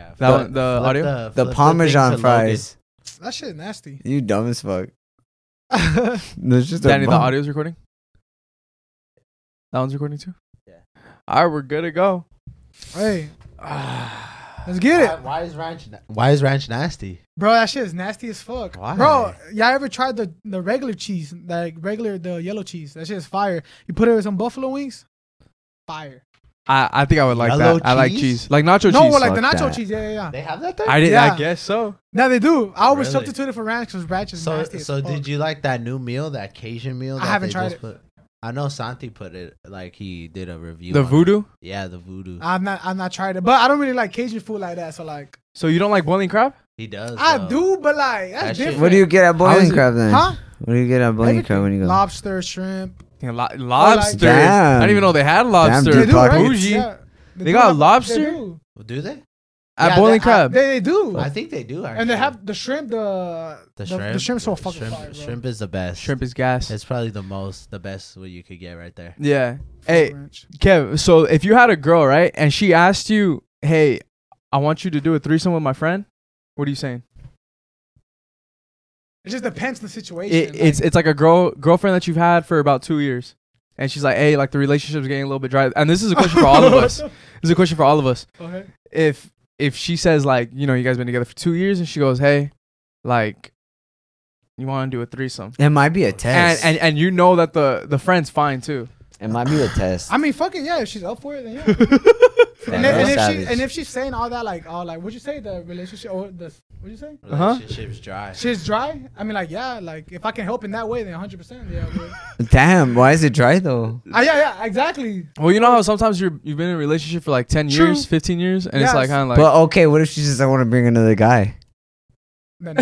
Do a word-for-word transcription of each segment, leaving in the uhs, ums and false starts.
Yeah. That flip- one, the flip audio? The, The flip thing Parmesan to fries. That shit nasty. You dumb as fuck. There's just a Danny, the bun. audio's recording? That one's recording too? Yeah. All right, we're good to go. Hey, let's get it, Why, why is ranch? Na- why is ranch nasty? bro. That shit is nasty as fuck. Why? Bro, y'all ever tried the the regular cheese, like regular the yellow cheese? That shit is fire. You put it with some buffalo wings, fire. I, I think I would like Yellow that. I like cheese? cheese. Like nacho no, cheese. well, like the Fuck nacho that. cheese. Yeah, yeah, yeah. They have that there. I did. Yeah. I guess so. No, they do. I always Really? substitute it for ranch because ranch is So, nasty as so fuck. did you like that new meal, that Cajun meal? I that haven't they tried just it. Put? I know Santi put it. Like he did a review. The on it. voodoo. Yeah, the voodoo. I've not, I've not tried it, but I don't really like Cajun food like that. So like, So you don't like boiling crab? He does. I though. do, but like that's That shit- different. What do you get at How Boiling is it- Crab then? Huh? What do you get at Boiling Everything. Crab when you go? Lobster, shrimp. Yeah, lo- lobster. Damn. I didn't even know they had lobster. Damn, They dude, do, right? pockets. Bougie. Yeah. They do got have- lobster? They do. Do they? At Yeah, Boiling they- Crab. They, they do. I think they do. Actually. And they have the shrimp. The the the, shrimp. the shrimp's so fucking shrimp, fire, bro. Shrimp is the best. Shrimp is gas. It's probably the most, the best what you could get right there. Yeah. Fuck Hey, ranch. Kev, so if you had a girl, right, and she asked you, hey, I want you to do a threesome with my friend, what are you saying? It just depends on the situation. It, like, it's it's like a girl girlfriend that you've had for about two years. And she's like, hey, like the relationship's getting a little bit dry. And this is a question for all of us. This is a question for all of us. okay. If if she says, like, you know, you guys been together for two years and she goes, hey, like, you want to do a threesome. It might be a And, test. and and you know that the, the friend's fine too. it might be a test. I mean, fucking yeah. If she's up for it, then yeah. Yeah, and, then, and that's if she savage. and if she's saying all that, like, oh, like, what'd you say? The relationship or the what'd you say? Uh-huh. Relationship's dry. Shit's dry. I mean, like, yeah, like if I can help in that way, then one hundred percent, yeah. But, Damn, why is it dry though? ah, yeah, yeah, exactly. Well, you know how sometimes you're, you've been in a relationship for like ten True. years, fifteen years, and it's Yes. like kind of like. But okay, what if she says I want to bring another guy? Because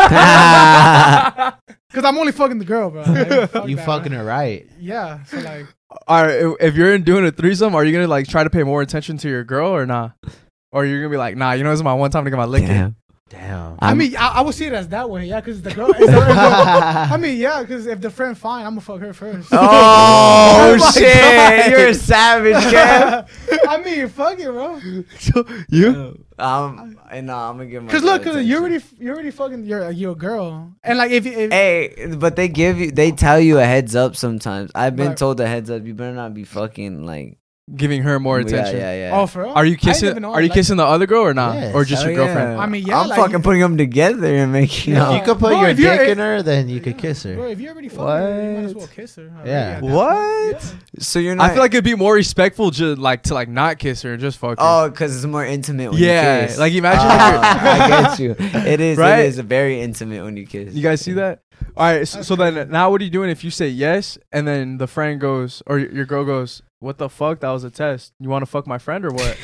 I'm only fucking the girl, bro. Like, fuck You that, fucking right? her right. Yeah. So like, All right, if- if you're in doing a threesome, are you gonna like try to pay more attention to your girl or not? Or you're gonna be like, nah, you know, this is my one time to get my lick in. Damn. Damn. I I'm- mean, I, I would see it as that way, yeah, because the girl. Is the, I mean, yeah, because if the friend fine, I'm gonna fuck her first. Oh, my shit! God. You're a savage, Kev. I mean, fuck it, bro. So you? Um, and no, I'm gonna give my. Because look, girl cause you attention. already, you already fucking, you're, you're a girl, and like if, if Hey, but they give you, they tell you a heads up sometimes. I've been Right. told a heads up. You better not be fucking like. Giving her more Yeah, attention. yeah, yeah. oh, for real? Are you I didn't kissing? even know Are I you liked kissing the other girl or not, Yes. or just Hell your yeah. girlfriend? I mean, yeah, I'm like, fucking you- putting them together and making Yeah. out. If you could put Bro, your if you're- dick in her, then you could Yeah. kiss her. Bro, if you already fucked her, you might as well What? kiss her. Yeah. Already at that What? point. So you're not. I feel like it'd be more respectful, just like to like not kiss her and just fuck her. Oh, because it's more intimate when yeah, you kiss. like imagine. Ah, if you're- I get you. It is. Right? It is very intimate when you kiss. You guys see that? All right. So, That's so then now what are you doing if you say yes and then the friend goes or your girl goes, what the fuck? That was a test. You want to fuck my friend or what?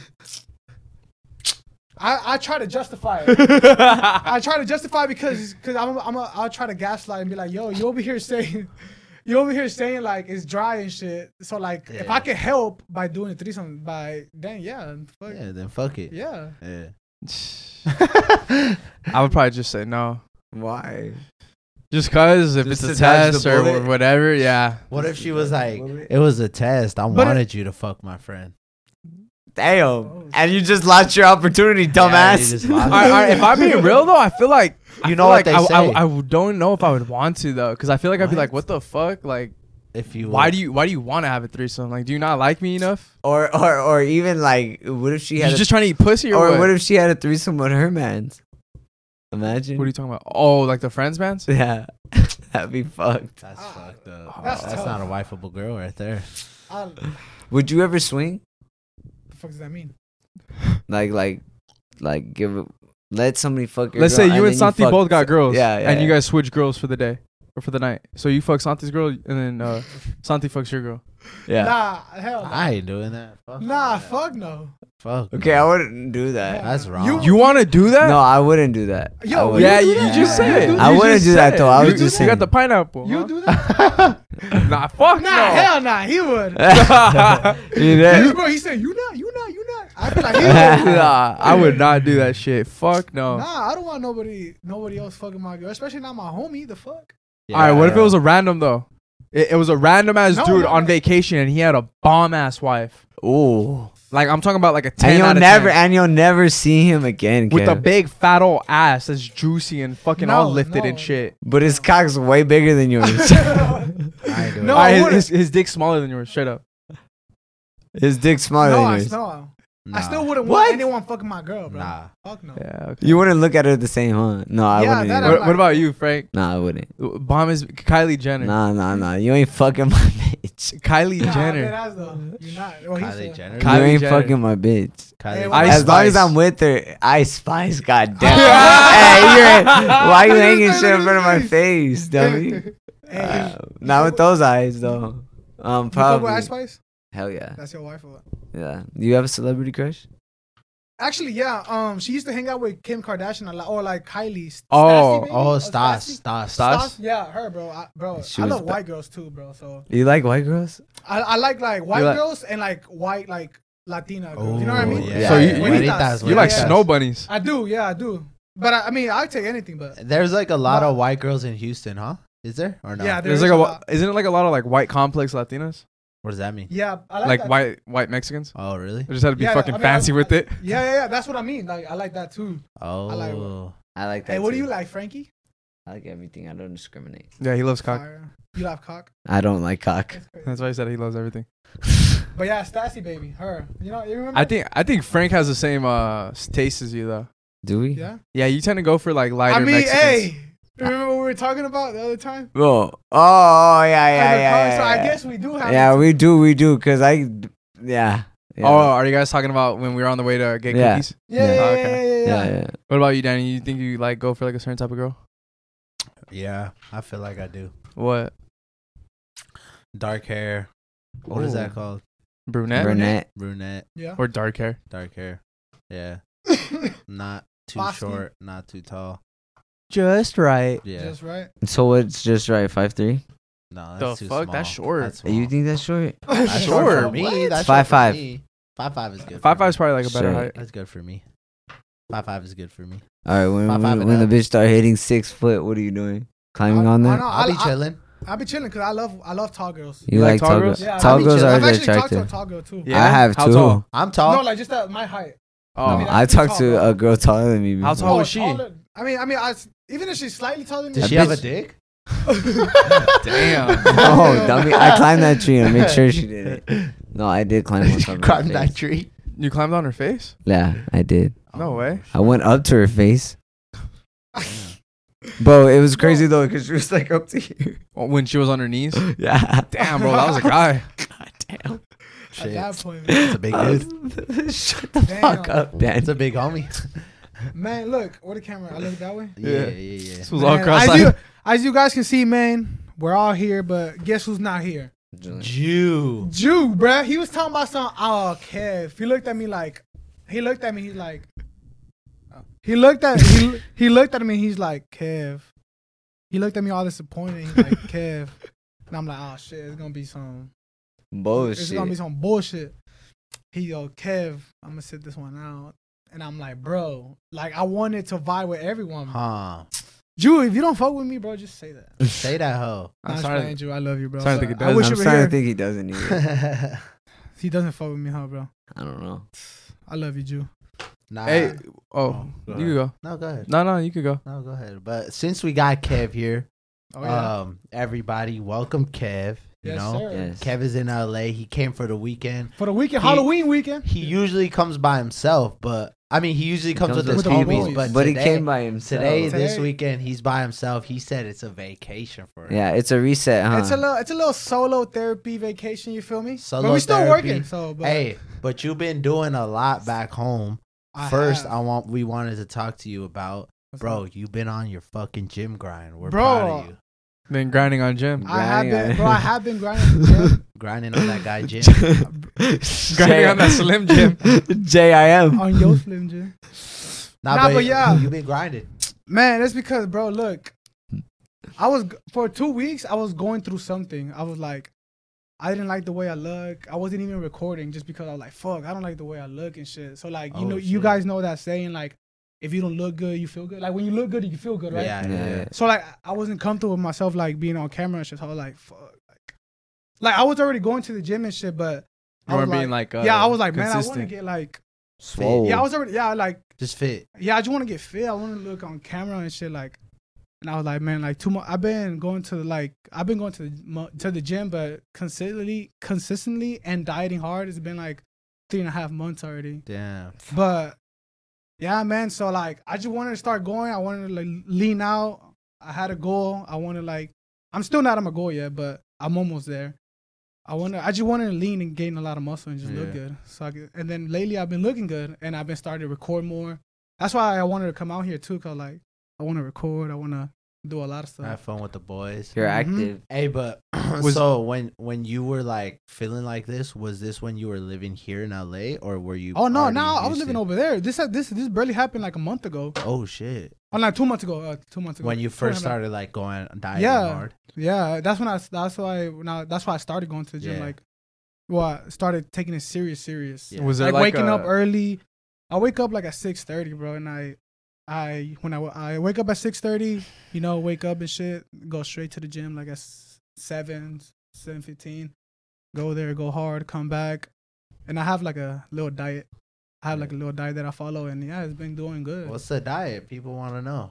I, I try to justify it. I try to justify because because I'm a, I'm a, I'll try to gaslight and be like, yo, you over here saying, you over here saying like it's dry and shit. So like if Yeah. I can help by doing a threesome, by then yeah, fuck, Yeah, then fuck it. yeah. Yeah. I would probably just say no. Why? Just cause if Just it's a to dodge test the or bullet? whatever, yeah. What if she was like, Bullet? it was a test. I But it- wanted you to fuck my friend. Damn. And you just lost your opportunity, dumbass. you just All lost right, all right, if I'm being real though, I feel like I You feel know like what they I, say. I, I don't know if I would want to though, because I feel like I'd be What? like, what the fuck? Like, If you why would. do you why do you want to have a threesome? Like, do you not like me enough? or, or, or even like, what if she You had? A, just trying to eat pussy or, or what? what if she had a threesome with her mans? Imagine. What are you talking about? Oh, like the friends bands? Yeah, that'd be fucked. That's Ah, fucked up. that's That's, tough. not a wifeable girl right there. I, the Would you ever swing? fuck does that mean? Like, like, like, give it. Let somebody fuck your Let's girl, say you and then Santi fuck- both got girls. Yeah, yeah. And you yeah. guys switch girls for the day or for the night. So you fuck Santi's girl and then uh, Santi fucks your girl. Yeah. Nah, hell no. I ain't doing that. Fuck Nah, that. fuck no. Fuck. Okay, I wouldn't do that. That's wrong. You- You want to do that? No, I wouldn't do that. Yo, I you wouldn't. Yeah, do you, that? you just You said. do You that? I wouldn't just do that, said. though. I You was just You got saying. the pineapple. You huh? do that? Nah, fuck Nah, no. hell nah. He would. You know? You, bro, he said you not, you not, you not. I feel like he would. Nah, I would not do that shit. Fuck no. Nah, I don't want nobody, nobody else fucking my girl, especially not my homie. The fuck. All right, what if it was a random though? It, it was a random ass No, dude no, on no. vacation, and he had a bomb ass wife. Ooh. Like I'm talking about like a ten And out you'll of never ten. and you'll never see him again, With a Kev. big fat old ass that's juicy and fucking all No, lifted no. and shit. But his cock's way bigger than yours. I ain't doing No, it. I Alright, his, wouldn't. his, his dick's smaller than yours. Straight up. His dick's smaller No, than I yours. smell. Nah. I still wouldn't What? want anyone fucking my girl, bro. Nah. Fuck no. Yeah. Okay. You wouldn't look at her the same, huh? No, I Yeah, wouldn't. that either. What, what about you, Frank? Nah, I wouldn't. Bomb is Kylie Jenner. Nah, nah, nah. You ain't fucking my bitch. Kylie Nah, Jenner. dead ass though. You're not. Well, he Kylie said- Jenner. Kylie you ain't Jenner. fucking my bitch. Kylie Hey, Jenner. Ice As long as Spice. I'm with her, Ice Spice, goddamn. hey, you're why you hanging shit in front of my face, dummy? Hey, Uh, you not with those eyes, though. Um, fuck probably. with Ice Spice? Hell yeah, That's your wife or what? yeah. Do you have a celebrity crush? Actually, yeah. Um, she used to hang out with Kim Kardashian a lot, or like Kylie. St- Oh, Stassi, maybe? Oh, Or Stas. Stassi? Stas. Stas? Yeah, her, bro. I, bro, She I was love ba- white girls too, bro. So You like white girls? I, I like like white like- girls and like white like Latina girls. You know what I Oh, mean? yeah. So you- Like, you- bonitas. You like Yeah. snow bunnies? I do, yeah, I do. But I, I mean, I take anything. But There's like a lot No. of white girls in Houston, huh? Is there or no? yeah, There's there like is a, lot. isn't it like a lot of like white complex Latinas? What does that mean? Yeah, I like, Like that. white white Mexicans? Oh, really? They just had to be Yeah, fucking I mean, fancy I- with it. Yeah, yeah, yeah. That's what I mean. Like, I like that too. Oh. like- I like that. Hey, what do too. you like, Frankie? I like everything. I don't discriminate. Yeah, he loves cock. Fire. You love cock. I don't like cock. That's crazy. That's why he said he loves everything. But yeah, Stassi baby, her. You know, you remember? I think I think Frank has the same uh taste as you though. Do we? Yeah. Yeah, you tend to go for like lighter I mean, Mexicans. hey, remember what we were talking about the other time? Oh, oh, yeah, yeah, yeah, Other yeah. cars, so I yeah. guess we do have. Yeah, it. we do, we do, cause I, yeah. yeah. Oh, are you guys talking about when we were on the way to get Yeah. cookies? Yeah, yeah, Yeah. yeah, Okay. yeah, yeah, yeah, yeah. yeah. What about you, Danny? You think you like go for like a certain type of girl? Yeah, I feel like I do. What? Dark hair. What is that Ooh. called? Brunette, Brunette. Brunette. Yeah. or dark hair? Dark hair. Yeah. Not too Bosky. short. Not too tall. Just right. Yeah. Just right. So what's just right? Five three. No, The that's too fuck? small. That's short. That's You small. think that's short? That's Short. short for me. What? That's Five short for five. me. Five five is good. Five for me. five is probably like a better Sure. height. That's good for me. Five five is good for me. All right. When Five, five when, and when the up. bitch start hitting six foot, what are you doing? Climbing I- on I there? know. I'll be I- chilling. I'll be chilling because I love I love tall girls. You You like like tall tall girls? girls? Yeah, Tall I'll be girls chilling. are I've very actually talked to a attractive. tall girl too. Yeah? I have How too. tall? I'm tall. No, like just at my height. Oh, No, mean, that's I too talked tall, to bro. a girl taller than me. How before. tall Oh, was she? taller- I mean, I mean, I, even if she's slightly taller than me. Does That she have a bitch- dick? Damn. Oh, dummy! I climbed that tree and made sure she did it. No, I did climb on top of her Climbed that face. tree. You climbed on her face? Yeah, I did. No way. I went up to her face. Bro, it was crazy though because she was like up to here. Oh, when she was on her knees? Yeah. Damn, bro, that was a guy. God damn. At Shit. that point, It's man. a big dude. Shut the Damn. fuck up, Dan. It's a big homie. Man, look, where the camera? I look that way. Yeah, Yeah. yeah, yeah. This was all Man, as, you, cross-eyed. as you guys can see, man, we're all here, but guess who's not here? Jew. Jew, bruh. He was talking about some. Oh, Kev. He looked at me like. He looked at me. He's like. He looked at he, he looked at me. He's like, Kev. He looked at me all disappointed. He's like, Kev, and I'm like, oh shit, it's gonna be some. It's Bullshit. gonna be some bullshit. He go, Kev, I'm gonna sit this one out, and I'm like, bro, like I wanted to vibe with everyone. Huh. Jew, if you don't fuck with me, bro, just say that. Say that hoe. I'm I'm sorry, sorry. Drew. I love you, bro. Starting to think he I does. wish I'm you were starting here. to think he doesn't either. He doesn't fuck with me, huh, bro? I don't know. I love you, Jew. nah. Hey, oh, Oh, go you ahead. could go. No, go ahead. No, no, you could go. No, go ahead. But since we got Kev here, Oh yeah. um, everybody, welcome Kev. You yes, know, sir. Yes. Kev is in L A. He came for the weekend. For the weekend, He- Halloween weekend. He usually comes by himself, but I mean, he usually comes, comes with his with the homies. boys. But, But he today, came by himself. today, Today- this weekend, he's by himself. He said it's a vacation for him. Yeah, it's a reset, huh? It's a little, it's a little solo therapy vacation. You feel me? Solo but we still therapy. working. So, but Hey, but you've been doing a lot back home. I First, have. I want we wanted to talk to you about, What's bro. up? You've been on your fucking gym grind. We're Bro. proud of you. Been grinding on gym. I have grinding been, on- bro. I have been grinding. Yeah. Grinding on that guy Jim. Grinding on that Slim Jim. J I M. On your Slim Jim. Nah, Nah, but yeah. you've been grinding. Man, that's because, bro. Look, I was for two weeks. I was going through something. I was like, I didn't like the way I look. I wasn't even recording just because I was like, fuck, I don't like the way I look and shit. So like, you Oh, know, you shit. guys know that saying like, if you don't look good, you feel good. Like when you look good, you feel good, right? Yeah, yeah, Yeah, yeah. yeah. So like, I wasn't comfortable with myself like being on camera and shit. So I was like, fuck. Like, like I was already going to the gym and shit, but You I was weren't being like, uh, yeah, I was like, man, I want to consistent. get like, Swole. yeah, I was already, yeah, like, Just fit. yeah, I just want to get fit. I want to look on camera and shit, like, and I was like, man, like two months. I've been going to like, I've been going to the mo- to the gym, but consistently, consistently and dieting hard. It's been like three and a half months already. Damn. But yeah, man. So like, I just wanted to start going. I wanted to like lean out. I had a goal. I wanted like, I'm still not at my goal yet, but I'm almost there. I wanted, I just wanted to lean and gain a lot of muscle and just look Yeah. good. So I could, and then lately I've been looking good, and I've been starting to record more. That's why I wanted to come out here too, cause like I want to record. I want to do a lot of stuff. Have fun with the boys. You're Mhm. active. Hey, but Was- so when when you were like feeling like this, was this when you were living here in L A or were you? Oh no, already no, I was used living to- over there. This had- this this barely happened like a month ago. Oh shit! Oh, like two months ago. Uh, two months ago. When you Two and a first half- started like going dieting Yeah. hard. Yeah, that's when I. That's why. Now that's why I started going to the gym. Yeah. Like, well, I started taking it serious, serious. Yeah. Was there Like, like, waking a, up early. I wake up like at six thirty, bro, and I, I when I I wake up at six thirty, you know, wake up and shit, go straight to the gym like at s- seven, seven fifteen, go there, go hard, come back, and I have like a little diet. I have like a little diet that I follow, and yeah, it's been doing good. What's the diet? People want to know.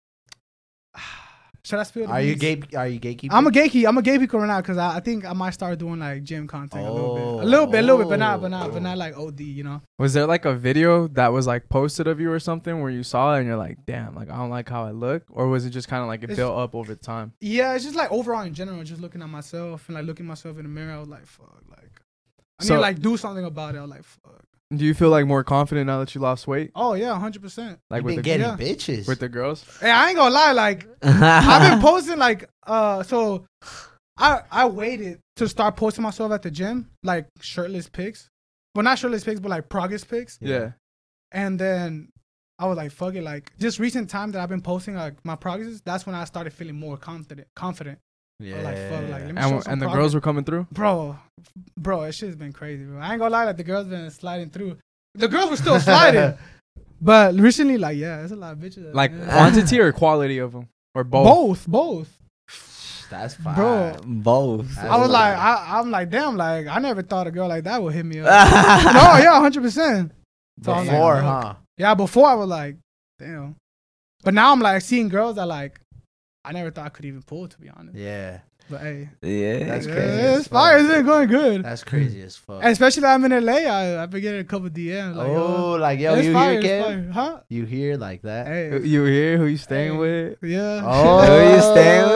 Should I spill the Are you beans? gate? Are you gatekeeping? I'm a gatekeeper. I'm a gatekeeper right now because I, I think I might start doing like gym content a little bit, Oh. a little bit, a little bit, but not, but not, Oh. but not like O D. You know? Was there like a video that was like posted of you or something where you saw it and you're like, damn, like I don't like how I look? Or was it just kind of like it It's- built up over time? Yeah, it's just like overall in general, just looking at myself and like looking myself in the mirror. I was like, fuck, like I need So- to like do something about it. I was like, fuck. Do you feel like more confident now that you lost weight? Oh yeah, hundred percent. Like You've with been the, getting yeah. bitches. with the girls? Hey, I ain't gonna lie, like I've been posting like uh, so I I waited to start posting myself at the gym, like shirtless pics, well not shirtless pics, but like progress pics. Yeah. And then I was like, fuck it. Like, just recent time that I've been posting like my progress, that's when I started feeling more confident. Confident. yeah. Like, fuck, like, let me And, show w- some and the progress. girls were coming through? Bro, bro, it shit's been crazy, bro. I ain't gonna lie, like, the girls been sliding through. The girls were still sliding. But recently, like, yeah, there's a lot of bitches. Like yeah. quantity or quality of them? Or both? both, both. That's fine. Bro. Both. That's I was fine. like, I, I'm like, damn, like, I never thought a girl like that would hit me up. No, yeah, one hundred percent. So I'm like, Before, fuck. huh? Yeah, before I was like, damn. But now I'm like seeing girls that like I never thought I could even pull, to be honest. Yeah. But hey, Yeah. That's yeah, crazy as it's fire. fuck. It's been going good. That's crazy as fuck. And especially that I'm in L A. I I've been getting a couple D Ms. Like, oh, oh, like yo, it's you fire, hear, it's Kev? fire. Huh? You hear like that? Who Hey, You here? Who you staying Hey. with? yeah. Oh, Who you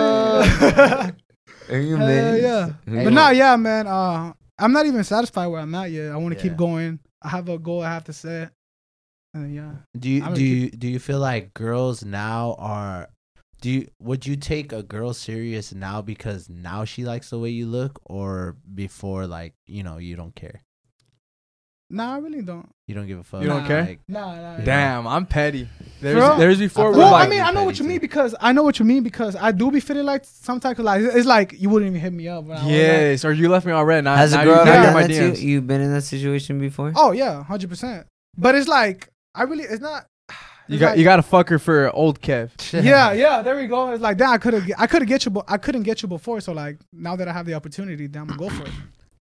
staying Are you Hell man? yeah. Hey, But no, yeah, man. Uh, I'm not even satisfied where I'm at yet. I want to Yeah. keep going. I have a goal I have to set. And yeah. Do you I'm do gonna you do you feel like girls now are? Do you would you take a girl serious now because now she likes the way you look, or before like you know you don't care, Nah, I really don't. you don't give a fuck. You don't Nah. care? Like, Nah, nah. nah. Damn, I'm petty. There's, Bro. there's before I we're feel Well, like, I mean, I know what you petty mean too. because I know what you mean because I do be feeling like sometimes like it's like you wouldn't even hit me up. When I was like, yes, or you left me on red. Now, Has now a you- girl now ever you're done my that D to you? Ms. You've been in that situation before? oh yeah, hundred percent. But it's like I really, it's not. You it's got like- you got to fuck her for old Kev. yeah, yeah. There we go. It's like damn, I could have, I could have get you, but I couldn't get you before. So like now that I have the opportunity, damn, I'm gonna go for it.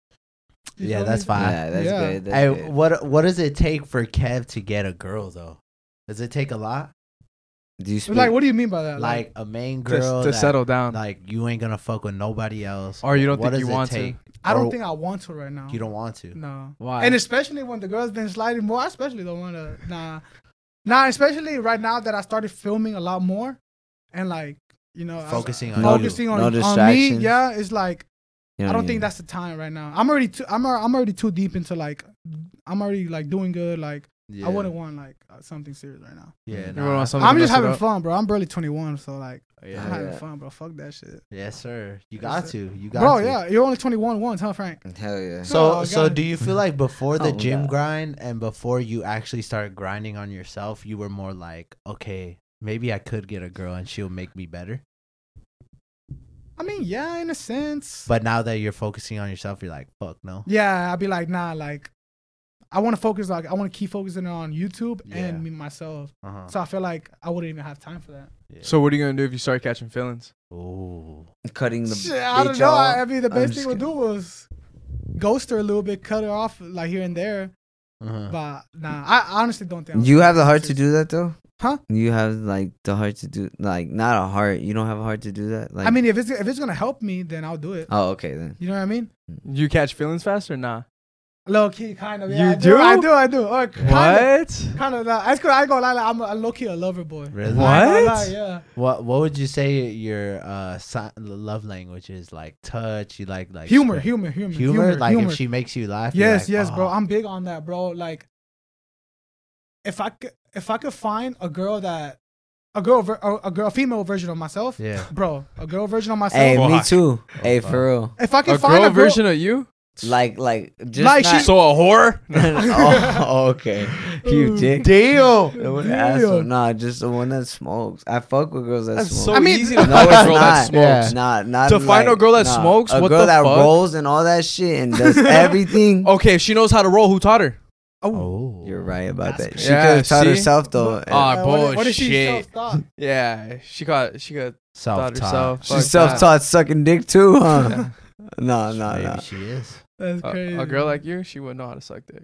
You yeah, feel that's me? fine. Yeah, that's Yeah. good. That's Hey, good. what what does it take for Kev to get a girl though? Does it take a lot? Do you speak? Like, what do you mean by that? Like a main To, girl to that, settle down. Like you ain't gonna fuck with nobody else, Or you don't What think does you it want to? take? I don't or think I want to right now. you don't want to. No. Why? And especially when the girl's been sliding more, I especially don't want to. Nah, nah. Especially right now that I started filming a lot more, and like you know, I- Focusing on No- focusing no on, on me. distractions. Yeah, it's like You know I what don't think mean? that's the time right now. I'm already too. I'm. al- I'm already too deep into like. I'm already like doing good. Like Yeah. I wouldn't want like uh, something serious right now. Yeah, You nah, want I- something I'm to just mess it having up? fun, bro. I'm barely twenty-one, so like I'm yeah. having Yeah. fun, bro. Fuck that shit, Yes, sir. You Yes, got sir. to. You got bro. to. Yeah, you're only twenty-one once, huh, Frank? Hell yeah. So Oh, so God. do you feel like before the Oh, gym God. grind and before you actually started grinding on yourself, you were more like, okay, maybe I could get a girl and she'll make me better. I mean, yeah, in a sense. But now that you're focusing on yourself, you're like, fuck no. Yeah, I'd be like, nah, like I want to focus, like I want to keep focusing on YouTube Yeah. and me myself. Uh-huh. So I feel like I wouldn't even have time for that. Yeah. So what are you gonna do if you start catching feelings? Ooh. Cutting the Shit, I don't bitch know. off. I mean, the I'm best just thing to do was ghost her a little bit, cut her off like here and there. Uh-huh. But nah, I honestly don't think I would You do have the that. heart to do that though? Huh? You have like the heart to do like not a heart. You don't have a heart to do that. Like I mean, if it's if it's gonna help me, then I'll do it. oh okay then. You know what I mean? You catch feelings fast or nah? Low key, kind of. Yeah, You I do? I do. I do. Or kind What? Of. Kind of. That's because I go lie. Like, I'm a, a low key a lover boy. Really? What? I ain't gonna lie, yeah. What What would you say your uh si- love language is? Like touch? You like like Humor, spread- humor, humor, humor? humor. Like humor. if she makes you laugh. you're Yes, like, yes, bro. "Oh." I'm big on that, bro. Like, if I could, if I could find a girl that, a girl, ver- a, a girl, a female version of myself, Yeah. bro, a girl version of myself. Hey, me Fuck. too. Hey, fuck. for real. If I could A find girl a girl, version of you? Like like just Like not, she- So a whore? oh, okay. You dick. Damn. The one Damn. asshole. Nah, just the one that smokes. I fuck with girls that That's smoke. so I mean- easy to No, find it's a girl that not. smokes. Nah, not To find like- a girl that nah. smokes? A What girl the that fuck? rolls and all that shit and does everything. Okay, if she knows how to roll, who taught her? oh, Oh. You're right about That's that. She crazy. could have Yeah, taught see? herself though. But- Ah, uh, what, what is she bullshit. self-taught? Yeah, she got she got taught Self-taught. herself. She's Fuck self-taught sucking dick too, huh? that. No, no, Maybe no. she is. That's A, crazy. a girl like you, she wouldn't know how to suck dick.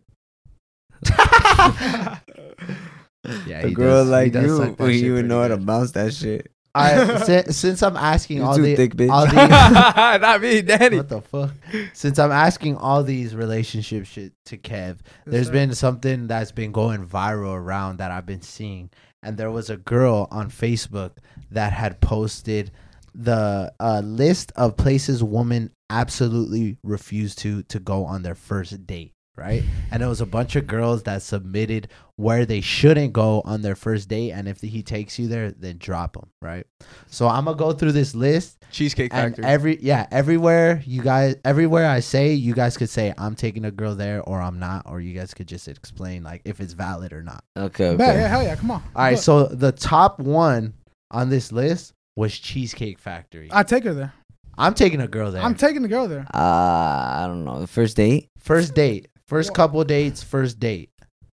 Yeah, A he girl does- he like does you, suck that shit you would pretty know how to good. bounce that shit. I since, since I'm asking You all too the thick, bitch. all the Not me, Danny. what the fuck? Since I'm asking all these relationship shit to Kev, there's sir. been something that's been going viral around that I've been seeing, and there was a girl on Facebook that had posted the uh, list of places women absolutely refuse to to go on their first date, right? And it was a bunch of girls that submitted where they shouldn't go on their first date, and if he takes you there, then drop him, right? So I'm gonna go through this list. Cheesecake And Factory. every yeah, everywhere you guys, everywhere I say, you guys could say I'm taking a girl there or I'm not, or you guys could just explain like if it's valid or not. Okay, Bet, okay. yeah, hell yeah, come on. All right, Look, so the top one on this list was Cheesecake Factory. I take her there. I'm taking a girl there. I'm taking the girl there. Uh, I don't know. The first date? first date, first Wha- couple dates, first date.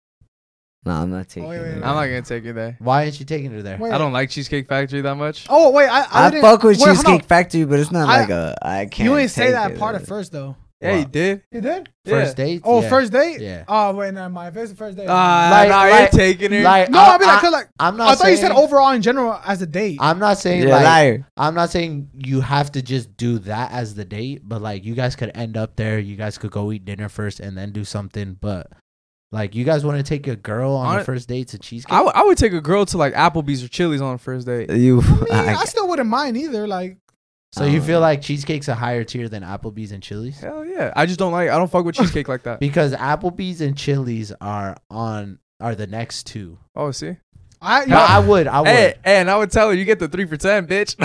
No, I'm not taking wait, wait, it. wait. I'm not gonna take you there. Why aren't you taking her there? Wait. I don't like Cheesecake Factory that much. Oh wait, I I, I didn't, fuck with wait, hold on. Cheesecake Factory, but it's not I- like a I can't. You ain't say take that it. part at first though. Yeah, you What? did. You did? First Yeah. date? Oh, Yeah. first date? Yeah. Oh wait, never mind. If it's the first date. Ah, Like- nah, like- you're taking her. Like no, I, I mean like, 'cause, like am not. I thought you said saying- overall in general as a date. I'm not saying You're a like liar. I'm not saying you have to just do that as the date, but like you guys could end up there. You guys could go eat dinner first and then do something. But like you guys want to take a girl on Hon- the first date to cheesecake? I, w- I would take a girl to like Applebee's or Chili's on a first date. You. I, mean, I, I still wouldn't mind either. Like, so you Um, feel like cheesecake's a higher tier than Applebee's and Chili's? Hell yeah. I just don't like. I don't fuck with cheesecake like that. Because Applebee's and Chili's are on are the next two. Oh, see. I, you But know, I would, I would, Hey, hey, and I would tell her you get the three for ten, bitch.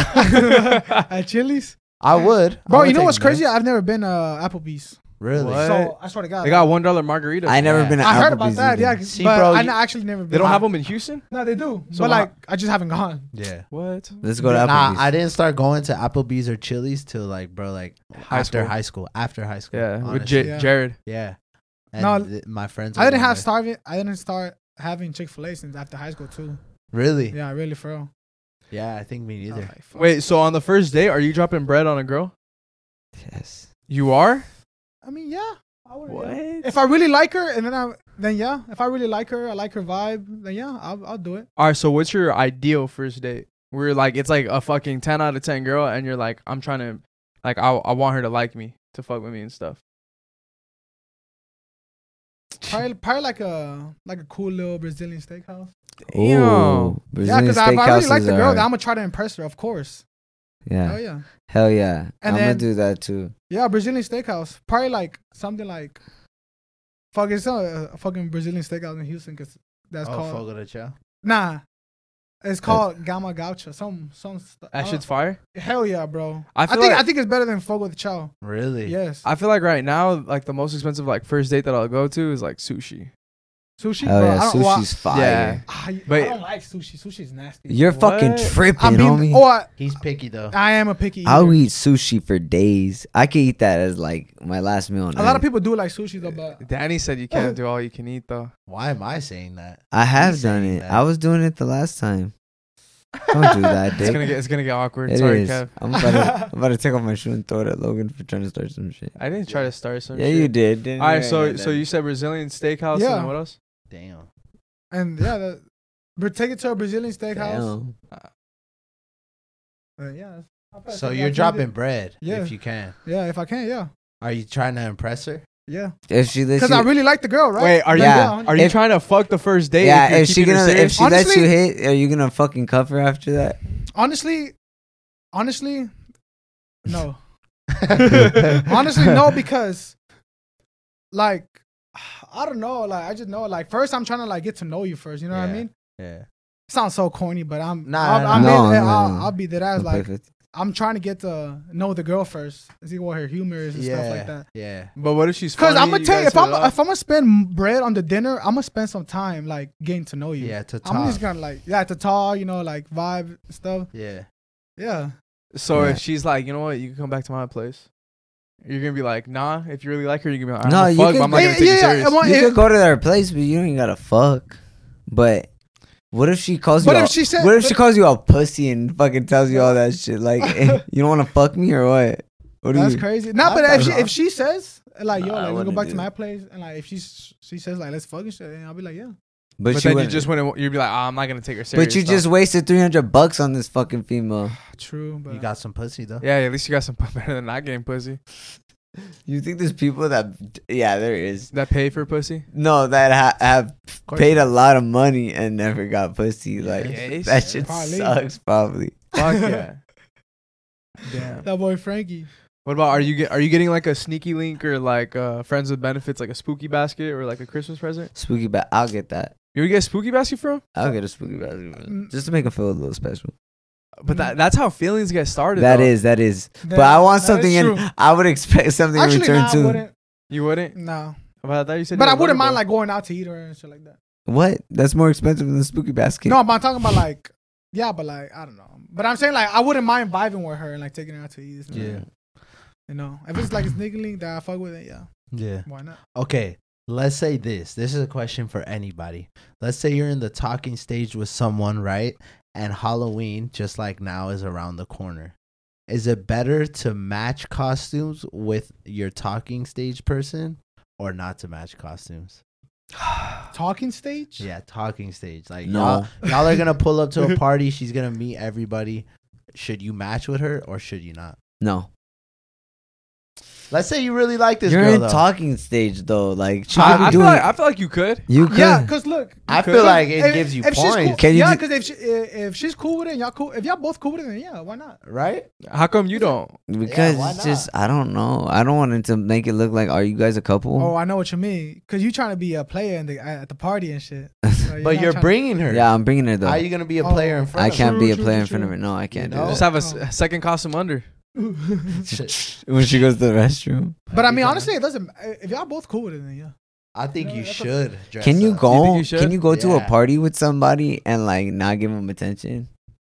at Chili's, I would. I bro. would You know take what's them there. crazy? I've never been uh, Applebee's. Really? What? So I swear to God, They got one dollar margaritas. I never Yeah. been. To I heard about Applebee's that. either. Yeah, See, but bro, I you- n- actually never. Been. They don't have them in Houston. No, they do. So but how- like, I just haven't gone. Yeah. What? Let's go to Nah, Applebee's. I didn't start going to Applebee's or Chili's till like, bro, like High after school. high school. After high school. Yeah, with honestly. J- Yeah. Jared. Yeah. And No, th- my friends. I were didn't going have there. starving. I didn't start having Chick Fil A since after high school too. Really? Yeah, really for real. Yeah, I think me I was neither. like, fuck. Wait, so on the first date, are you dropping bread on a girl? Yes. You are. I mean, yeah. I would, What? yeah. If I really like her, and then I, then yeah. If I really like her, I like her vibe. Then yeah, I'll, I'll do it. All right. So what's your ideal first date? Where like it's like a fucking ten out of ten girl, and you're like, I'm trying to, like, I I want her to like me, to fuck with me and stuff. Probably, probably like a like a cool little Brazilian steakhouse. Ooh, Yeah, Brazilian because if I really like steakhouses the girl, are- then I'm gonna try to impress her, of course. yeah. Oh yeah, Hell yeah. And I'm then- gonna do that too. yeah, Brazilian steakhouse. Probably like something like, fuck, it's a, a fucking Brazilian steakhouse in Houston. Cause that's oh, called Fogo de Chao. nah. It's called Gama Gaucha. Some some. St- That uh, shit's fire. hell yeah, bro. I I, feel think like- I think it's better than Fogo de Chao. Really? Yes, I feel like right now, like the most expensive like first date that I'll go to is like sushi. sushi. Hell bro, I yeah. don't, well, Sushi's fire. Yeah. I, But- I don't like sushi. Sushi's nasty. You're What? fucking tripping, I'm being. homie. Oh, I, He's picky though. I am a picky eater. I'll eat sushi for days. I could eat that as like my last meal. A lot of people do like sushi though, but Danny said you can't do all you can eat though. Uh, Why am I saying that? I have He's done saying it. that. I was doing it the last time. Don't do that, It's Dick. gonna get it's gonna get awkward. It Sorry, is. Kev. I'm about, to, I'm about to take off my shoe and throw it at Logan for trying to start some shit. I didn't try to start some. Yeah, shit. you did. Didn't All right, you? so Yeah, so you said Brazilian steakhouse Yeah. and what else? Damn. And yeah, the, but take it to a Brazilian steakhouse. Damn. Uh, yeah. I'll probably So take you're that dropping Tuesday. bread Yeah. if you can. Yeah, if I can, yeah, Are you trying to impress her? yeah. If she lets Because you, I really like the girl, right? Wait, are you Yeah. are you If- trying to fuck the first date? yeah, you're if she keeping her gonna, if serious? she lets you Honestly- hit, are you gonna fucking cuff her after that? Honestly, honestly, no. Honestly, no, because like I don't know, like I just know, like first I'm trying to like get to know you first. You know what I Yeah. mean? Yeah. Sounds so corny, but I'm Nah, I'll, nah, I'm nah. in- No, no, I'll, no. I'll be that ass. Don't play Like fifty. I'm trying to get to know the girl first, see what her humor is and yeah. stuff like that. Yeah. But what if she's Because funny, I'm gonna you tell you, guys if I'm hit it off? if I'm gonna spend bread on the dinner, I'm gonna spend some time like getting to know you. Yeah. To I'm talk. just gonna like yeah to talk, you know, like vibe stuff. Yeah. Yeah. So Yeah. if she's like, you know what, you can come back to my place. You're gonna be like, nah. If you really like her, you're gonna be like, No, no, you fuck, can- but I'm not gonna Yeah, take you yeah, serious. I want- You it- could go to their place, but you ain't gotta fuck. But what if she calls But you? if a, she said- what if she but- calls you a pussy and fucking tells you all that shit? Like, eh, you don't want to fuck me or what? What do That's you? crazy. Nah, I but if thought- she if she says like yo, Nah, I like let's go wouldn't back do to my that. place, and like if she she says like let's fucking shit, and I'll be like yeah. But, But she then you wouldn't- just wouldn't. You'd be like, oh, I'm not gonna take her serious. But you so- just wasted three hundred bucks on this fucking female. True, but You got some pussy though. Yeah, at least you got some better than not getting pussy. You think there's people that? Yeah, there is. That pay for pussy. No, that ha- have course. paid a lot of money and never got pussy. Like Yes. that shit Probably. sucks. Probably. Fuck yeah. Damn. that boy Frankie. What about are you get are you getting like a sneaky link or like uh friends with benefits like a spooky basket or like a Christmas present? Spooky ba- I'll get that. You would get a spooky basket from? I'll get a spooky basket Mm. just to make him feel a little special. But that that's how feelings get started. That though. is, that is. That- But I want that is something in. true. I would expect something Actually, in return nah, I too. wouldn't. You wouldn't? No, About that you said. but you I were wouldn't lover mind boy. like going out to eat or and shit like that. What? That's more expensive than the spooky basket. No, but I'm talking about like yeah, but like I don't know. But I'm saying like I wouldn't mind vibing with her and like taking her out to eat. and Yeah. stuff. You know, if it's like a sneaky link that I fuck with it, yeah, Yeah. why not? Okay. Let's say this. This is a question for anybody. Let's say you're in the talking stage with someone, right? And Halloween, just like now, is around the corner. Is it better to match costumes with your talking stage person or not to match costumes? Talking stage. Yeah, talking stage. Like No. y'all, y'all are gonna pull up to a party. She's gonna meet everybody. Should you match with her or should you not? No. Let's say you really like this You're girl. in though. talking stage though. Like she I, could be I feel doing. like I feel like you could. you could. Yeah, cause look, I could. feel like it if- gives you if she's points, Cool, Can you yeah, do- because if she, if she's cool with it, and y'all cool. If y'all both cool with it, then yeah, why not? right? How come you don't? because why it's just I don't know. I don't want it to make it look like are you guys a couple? Oh, I know what you mean. Cause you trying to be a player in the, at the party and shit. So But not you're trying- bringing her. Yeah, I'm bringing her though. How are you gonna be a Oh, player in front? I of can't True, be a true, player true, in front of true. her. No, I can't know? do Just that. have a s- a second costume under. Shit. When she goes to the restroom. But I mean, Yeah. honestly, it doesn't. If y'all both cool with it, then yeah. I think No, you that's a- should. Dress Can you up. go? You think you should? Can you go to a Yeah. party with somebody and like not give them attention?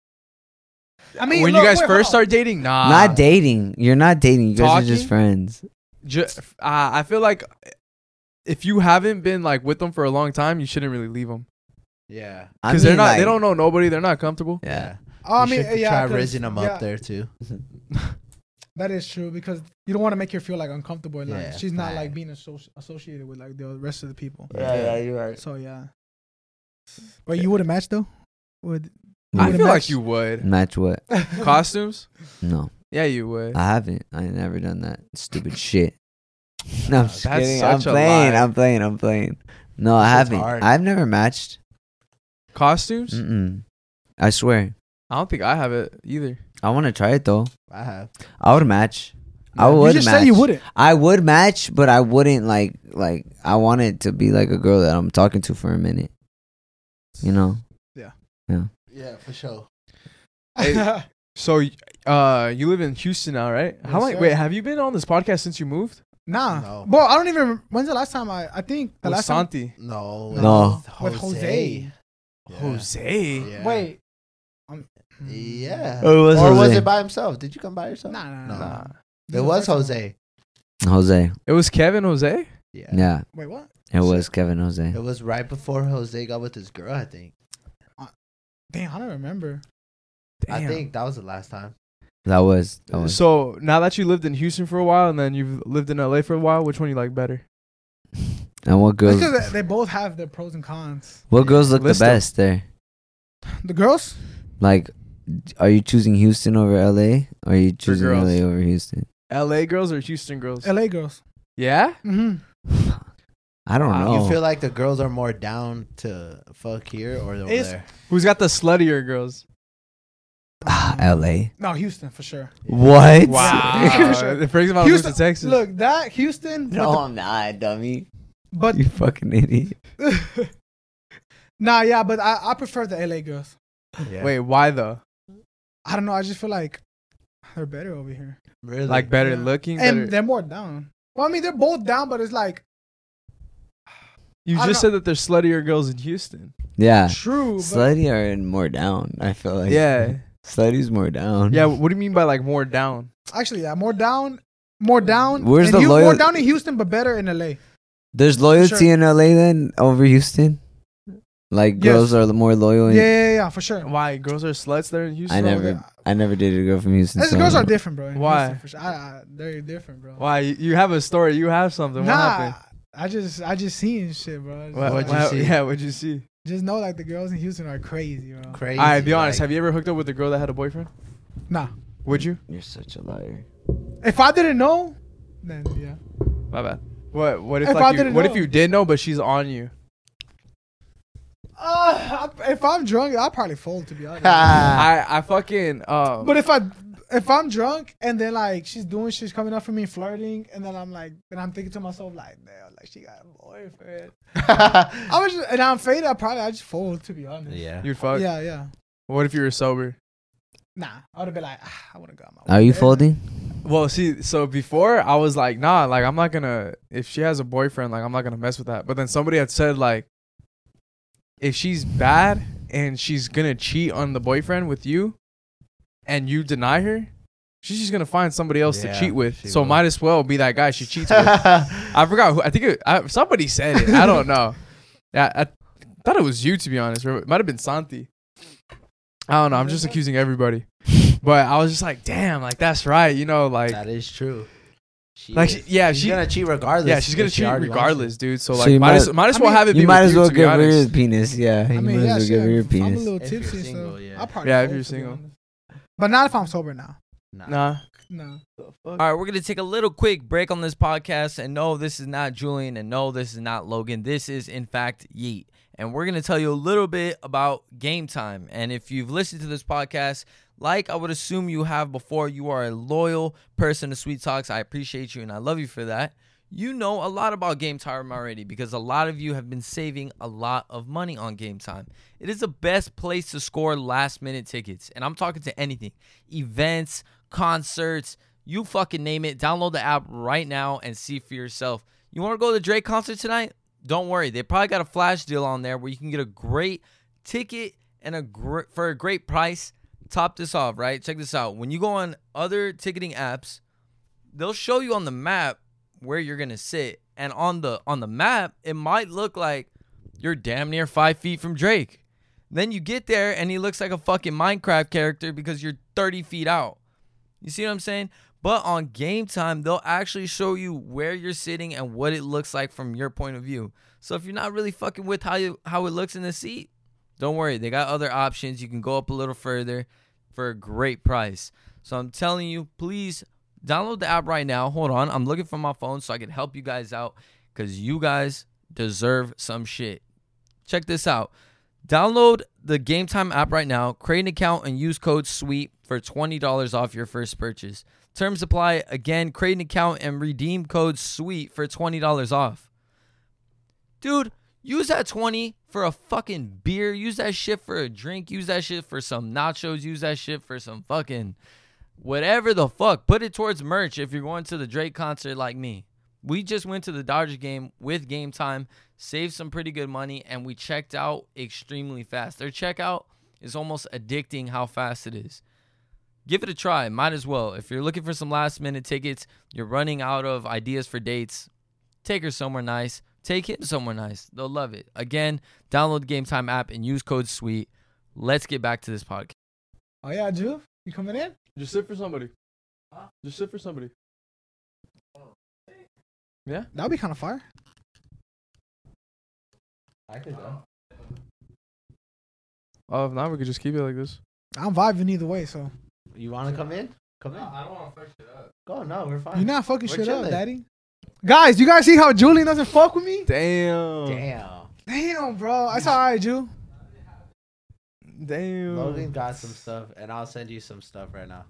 I mean, when look, you guys wait, first hold start dating, nah. not dating. You're not dating. You guys are just Talking? friends. Ju- uh, I feel like if you haven't been like with them for a long time, you shouldn't really leave them Yeah. I because they're mean, not. like- they don't know nobody. They're not comfortable. Yeah. on. Oh, I You mean, should yeah, try 'cause- raising them yeah, up there too. That is true because you don't want to make her feel like uncomfortable. And, like Yeah, she's not like fact. being associ- associated with like the rest of the people. Yeah, yeah, you're right. So yeah. But you wouldn't match though. Would I wouldn't feel match? like you would. Match what? Costumes? No, Yeah, you would. I haven't. I ain't never done that stupid shit. No, I'm just That's kidding. I'm such a playing. lie. I'm playing. I'm playing. No, I This shit's haven't. hard. I've never matched. Costumes? Mm-mm. I swear. I don't think I have it either. I want to try it though. I have. I would match. I Yeah. would You just match. say you wouldn't. I would match, but I wouldn't like like I want it to be like a girl that I'm talking to for a minute. You know? Yeah, for sure. Hey, So, uh, you live in Houston now, right? How Yes, long? sir. Wait, have you been on this podcast since you moved? Nah. No. Well, I don't even. When's the last time I? I think the With last time. Santi. No. No. With Jose. Yeah. Jose. Yeah. Wait. Yeah. Oh, it was or was Jose. it by himself? Did you come by yourself? Nah, nah, No. nah. Nah. This It is was the first Jose. Jose. It was Kevin Jose. Yeah. Yeah, time. Wait, what? it was Kevin Jose. It was right before Jose got with his girl, I think. Damn, I don't remember. I Damn. think that was the last time. That was. That was. So now that you lived in Houston for a while and then you've lived in L A for a while, which one you like better? And what girls? Because they, they both have their pros and cons. What girls look List the them. best there? The girls? Like, are you choosing Houston over L A? Or are you choosing girls. L A over Houston? L A girls or Houston girls? L A girls. Yeah? Mm-hmm. I don't Wow. know. You feel like the girls are more down to fuck here or over It's- there? Who's got the sluttier girls? Ah, L A. No, Houston for sure. What? Yeah, for sure. It brings about Houston, to Texas. Look, that Houston. No, I'm not, dummy. But, You fucking idiot. but nah, yeah, but I, I prefer the L A girls. Yeah. Wait, why though? I don't know. I just feel like they're better over here, really? Like better Yeah. looking? and Better. they're more down. Well, I mean, they're both down, but it's like You I just don't- said that there's sluttier girls in Houston. Yeah. true. But Slutty are more down. I feel like. Yeah. Slutty's more down. Yeah, what do you mean by like more down? actually, yeah, more down, more down. Where's in the Hu- loyal- More down in Houston, but better in L A. There's loyalty Sure. in L A then over Houston? Like, Yes. girls are more loyal Yeah, in. yeah, yeah, for sure. Why girls are sluts there in Houston? I bro, never, yeah. I never dated a girl from Houston. These so girls I are don't- different, bro. in Why? Houston, for sure. I, I, they're different, bro. Why? You you have a story. You have something. What Nah, happened? I just, I just seen shit, bro. I just, What, What'd you what- see? Yeah, what'd you see? just know like the girls in Houston are crazy, bro. Crazy. All right, be honest. like- Have you ever hooked up with a girl that had a boyfriend? Nah, Would you? You're such a liar. if I didn't know, then yeah. My bad. What? What if, If I like you, didn't what if know. you did know but she's on you? Uh, if I'm drunk, I'll probably fold, to be honest. I I fucking um. But if I if I'm drunk and then like she's doing she's coming up for me flirting and then I'm like then I'm thinking to myself like damn like she got a boyfriend. I was just, and I'm faded. I probably I just fold, to be honest. yeah. you'd fuck. Yeah, yeah. What if you were sober? Nah, I would have been like ah, I want to go on my Are way. you folding? Well, see, so before I was like, nah, like I'm not gonna. If she has a boyfriend, like I'm not gonna mess with that. But then somebody had said like, if she's bad and she's gonna cheat on the boyfriend with you, and you deny her, she's just gonna find somebody else Yeah, to cheat with. she So will. might as well be that guy she cheats with. I forgot who. I think it, I, somebody said it. I don't know. Yeah, I thought it was you, to be honest. Or it might have been Santi. I don't know. I'm just accusing everybody. But I was just like, damn, like that's right. You know, like. That is true. She Like, is. she- yeah, she's she- gonna cheat regardless. Yeah, she's gonna if she cheat already wants regardless, dude. So So like, you might, might- as, might as I well mean, have it be You might with as you, well to be give her his honest. penis. Yeah. You I mean, might yeah, as well shit, give her your if I'm a penis. little If you're tipsy, single, so yeah. I'll probably Yeah, if fold, you're to be single. honest. But not if I'm sober now. Nah. Nah. No. All right, we're going to take a little quick break on this podcast. And no, this is not Julian. And no, this is not Logan. This is, in fact, Yeet. And we're going to tell you a little bit about Game Time. And if you've listened to this podcast, like I would assume you have before, you are a loyal person to Sweet Talks. I appreciate you and I love you for that. You know a lot about Game Time already because a lot of you have been saving a lot of money on Game Time. It is the best place to score last minute tickets. And I'm talking to anything, events, concerts, you fucking name it. Download the app right now and see for yourself. You want to go to the Drake concert tonight? Don't worry. They probably got a flash deal on there where you can get a great ticket and a gr- for a great price. Top this off, right? Check this out. When you go on other ticketing apps, they'll show you on the map where you're gonna sit, and on the on the map, it might look like you're damn near five feet from Drake. Then you get there, and he looks like a fucking Minecraft character because you're thirty feet out. You see what I'm saying? But on Game Time, they'll actually show you where you're sitting and what it looks like from your point of view. So if you're not really fucking with how you how it looks in the seat, don't worry. They got other options. You can go up a little further for a great price. So I'm telling you, please download the app right now. Hold on. I'm looking for my phone so I can help you guys out because you guys deserve some shit. Check this out. Download the Game Time app right now. Create an account and use code SWEET for twenty dollars off your first purchase. Terms apply. Again, create an account and redeem code SWEET for twenty dollars off. Dude, use that twenty for a fucking beer. Use that shit for a drink. Use that shit for some nachos. Use that shit for some fucking whatever the fuck. Put it towards merch if you're going to the Drake concert like me. We just went to the Dodgers game with Game Time, saved some pretty good money, and we checked out extremely fast. Their checkout is almost addicting how fast it is. Give it a try. Might as well. If you're looking for some last minute tickets, you're running out of ideas for dates, take her somewhere nice. Take him somewhere nice. They'll love it. Again, download the Game Time app and use code SWEET. Let's get back to this podcast. Oh yeah, Ju, you coming in? Just sit for somebody. Just sit for somebody. That'd be kind of fire. I could go. Oh, if not, we could just keep it like this. I'm vibing either way, so You want to come in? Come in. I don't want to fuck shit up. Go. No, we're fine. you're not fucking We're shit up, chilling. daddy. Guys, you guys see how Julian doesn't fuck with me? Damn. Damn. Damn, bro. That's all right, Ju. Damn. Logan got some stuff, and I'll send you some stuff right now.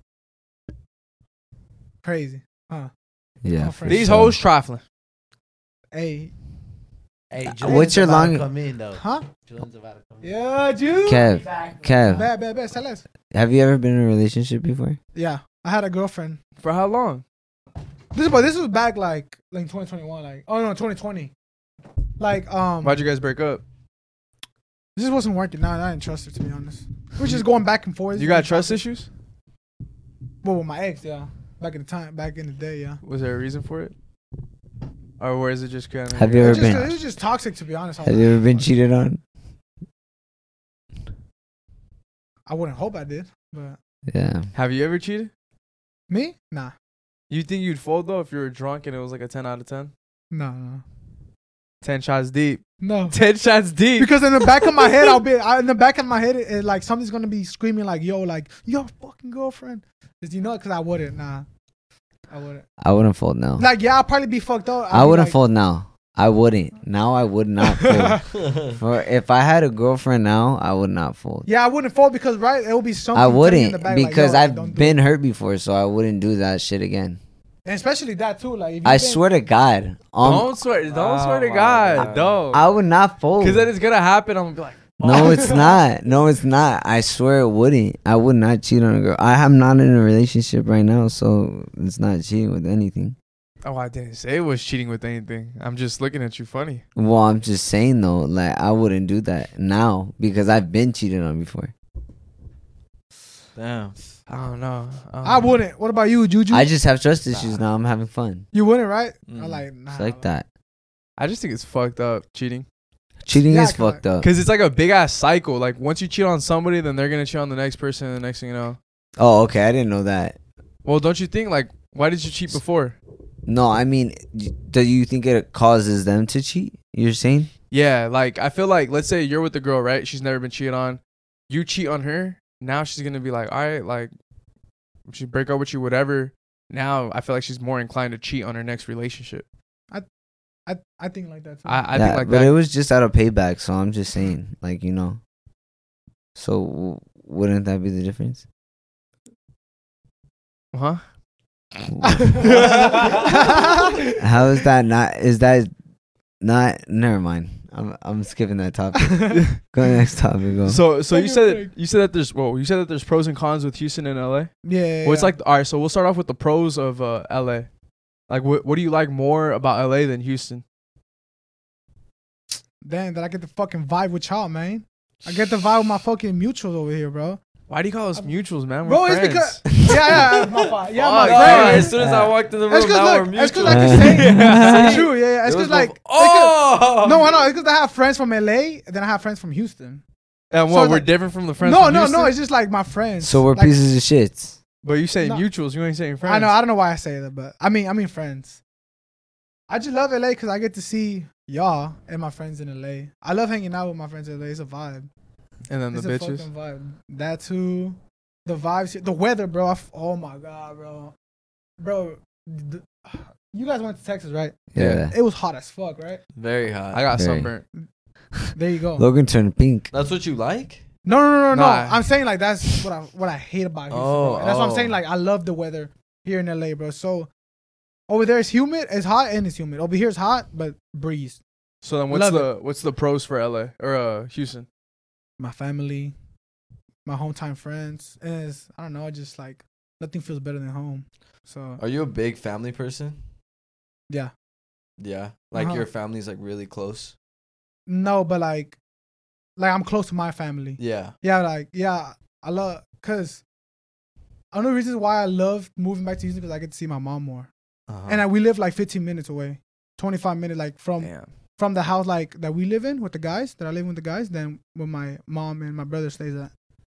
Crazy. Huh. Yeah. Oh, for These sure. hoes trifling. Hey. Hey, Uh, Julian's what's your about to long- Come in though. Huh? Julian's about to come in. Yeah, Ju. Kev, Kev, Bad, bad, bad. Say less. have you ever been in a relationship before? Yeah. I had a girlfriend. For how long? This but this was back like like twenty twenty-one, like oh no, twenty twenty. Like um Why'd you guys break up? this wasn't working. Nah, I didn't trust her to be honest. We were just going back and forth. You got trust issues? Well, with my ex, yeah. Back in the time, back in the day, yeah. Was there a reason for it? Or was it just kind of... Have you It ever was, just, been? it was just toxic to be honest. I, Have you ever been cheated on? I wouldn't hope I did, but Yeah. Have you ever cheated? me? Nah. You think you'd fold though if you were drunk and it was like a ten out of ten? No, no. ten shots deep. No. ten shots deep. Because in the back of my head, I'll be I, in the back of my head, it, it, like something's gonna be screaming like, "Yo, like your fucking girlfriend." Cause you know, cause I wouldn't. Nah, I wouldn't. I wouldn't fold now. Like, yeah, I'll probably be fucked up. I'll I be wouldn't like, fold now. I wouldn't. Now I would not fold. For if I had a girlfriend now, I would not fold. Yeah, I wouldn't fall because right, it will be something. I telling you in the wouldn't back, like, because yo, I've don't do been it. hurt before, so I wouldn't do that shit again. And especially that too. Like, if you I think- swear to God, um, don't swear. Don't Oh swear to my God. God. Don't. I would not fold. Because then it's going to happen. I'm going to be like... No, it's not. No, it's not. I swear it wouldn't. I would not cheat on a girl. I am not in a relationship right now, so it's not cheating with anything. Oh, I didn't say it was cheating with anything. I'm just looking at you funny. Well, I'm just saying though, like I wouldn't do that now because I've been cheated on before. Damn. I don't know. Um, I wouldn't. What about you, Juju? I just have trust issues now. I'm having fun. you wouldn't, right? Mm. I like, nah, It's like that. I just think it's fucked up, cheating. Cheating Yeah, is kinda. fucked up. Because it's like a big ass cycle. Like once you cheat on somebody, then they're going to cheat on the next person. And the next thing you know. Oh, okay. I didn't know that. Well, don't you think? Like, why did you cheat before? No, I mean, y- do you think it causes them to cheat? You're saying? Yeah, like I feel like let's say you're with the girl, right? She's never been cheated on. You cheat on her. Now she's gonna be like, all right, like she break up with you, whatever. Now I feel like she's more inclined to cheat on her next relationship. I, I think like that too. I, I yeah, think like but that. it was just out of payback, so I'm just saying, like you know. So w- wouldn't that be the difference? huh? How is that not? Is that not? Never mind. I'm I'm skipping that topic. Go to the next topic. Go. So so you Fucking said freak. you said that there's well you said that there's pros and cons with Houston and L A. yeah. Well, it's like all right. So we'll start off with the pros of uh, L A. Like what what do you like more about L A than Houston? damn that I get the fucking vibe with y'all, man. I get the vibe with my fucking mutuals over here, bro. Why do you call us mutuals, man? We're Bro, it's friends. because yeah, yeah, yeah, my fault. Yeah, my Fuck, friend. yeah, as soon as I walked in the It's room, because now look, we're it's because mutual. like you say, Yeah. it's true. Yeah, yeah. It's It was because like before- oh no, I know. It's because I have friends from L A, and then I have friends from Houston. And So what? it's We're like- different from the friends. No, from no, Houston? no. It's just like my friends. So we're like, pieces of shits. But you saying No. mutuals, you ain't saying friends. I know. I don't know why I say that, but I mean, I mean friends. I just love L A because I get to see y'all and my friends in L A. I love hanging out with my friends in L A. It's a vibe. And then It's the a bitches. fucking vibe. That too. The vibes, here- the weather, bro. I f- oh my god, bro, bro. The, you guys went to Texas, right? Yeah. It was hot as fuck, right? Very hot. I got Very. sunburnt. There you go. Logan turned pink. That's what you like? No, no, no, no, no. Nah. I'm saying like that's what I what I hate about Houston. Oh, bro. And that's what I'm oh. saying. Like I love the weather here in L A, bro. So over there it's humid, it's hot, and it's humid. Over here it's hot, but breeze. So then, what's Love the what's the pros for L A or uh, Houston? My family, my hometown friends, and it's, I don't know. Just like nothing feels better than home. So Are you a big family person? yeah, Yeah. Like Uh-huh. your family's like really close? no, but like, like I'm close to my family. Yeah. Yeah, like yeah, I love cause. I know the reasons why I love moving back to Houston because I get to see my mom more, Uh-huh. and I, we live like fifteen minutes away, twenty-five minutes like from Damn. from the house like that we live in with the guys that I live with the guys. Then where my mom and my brother stays at.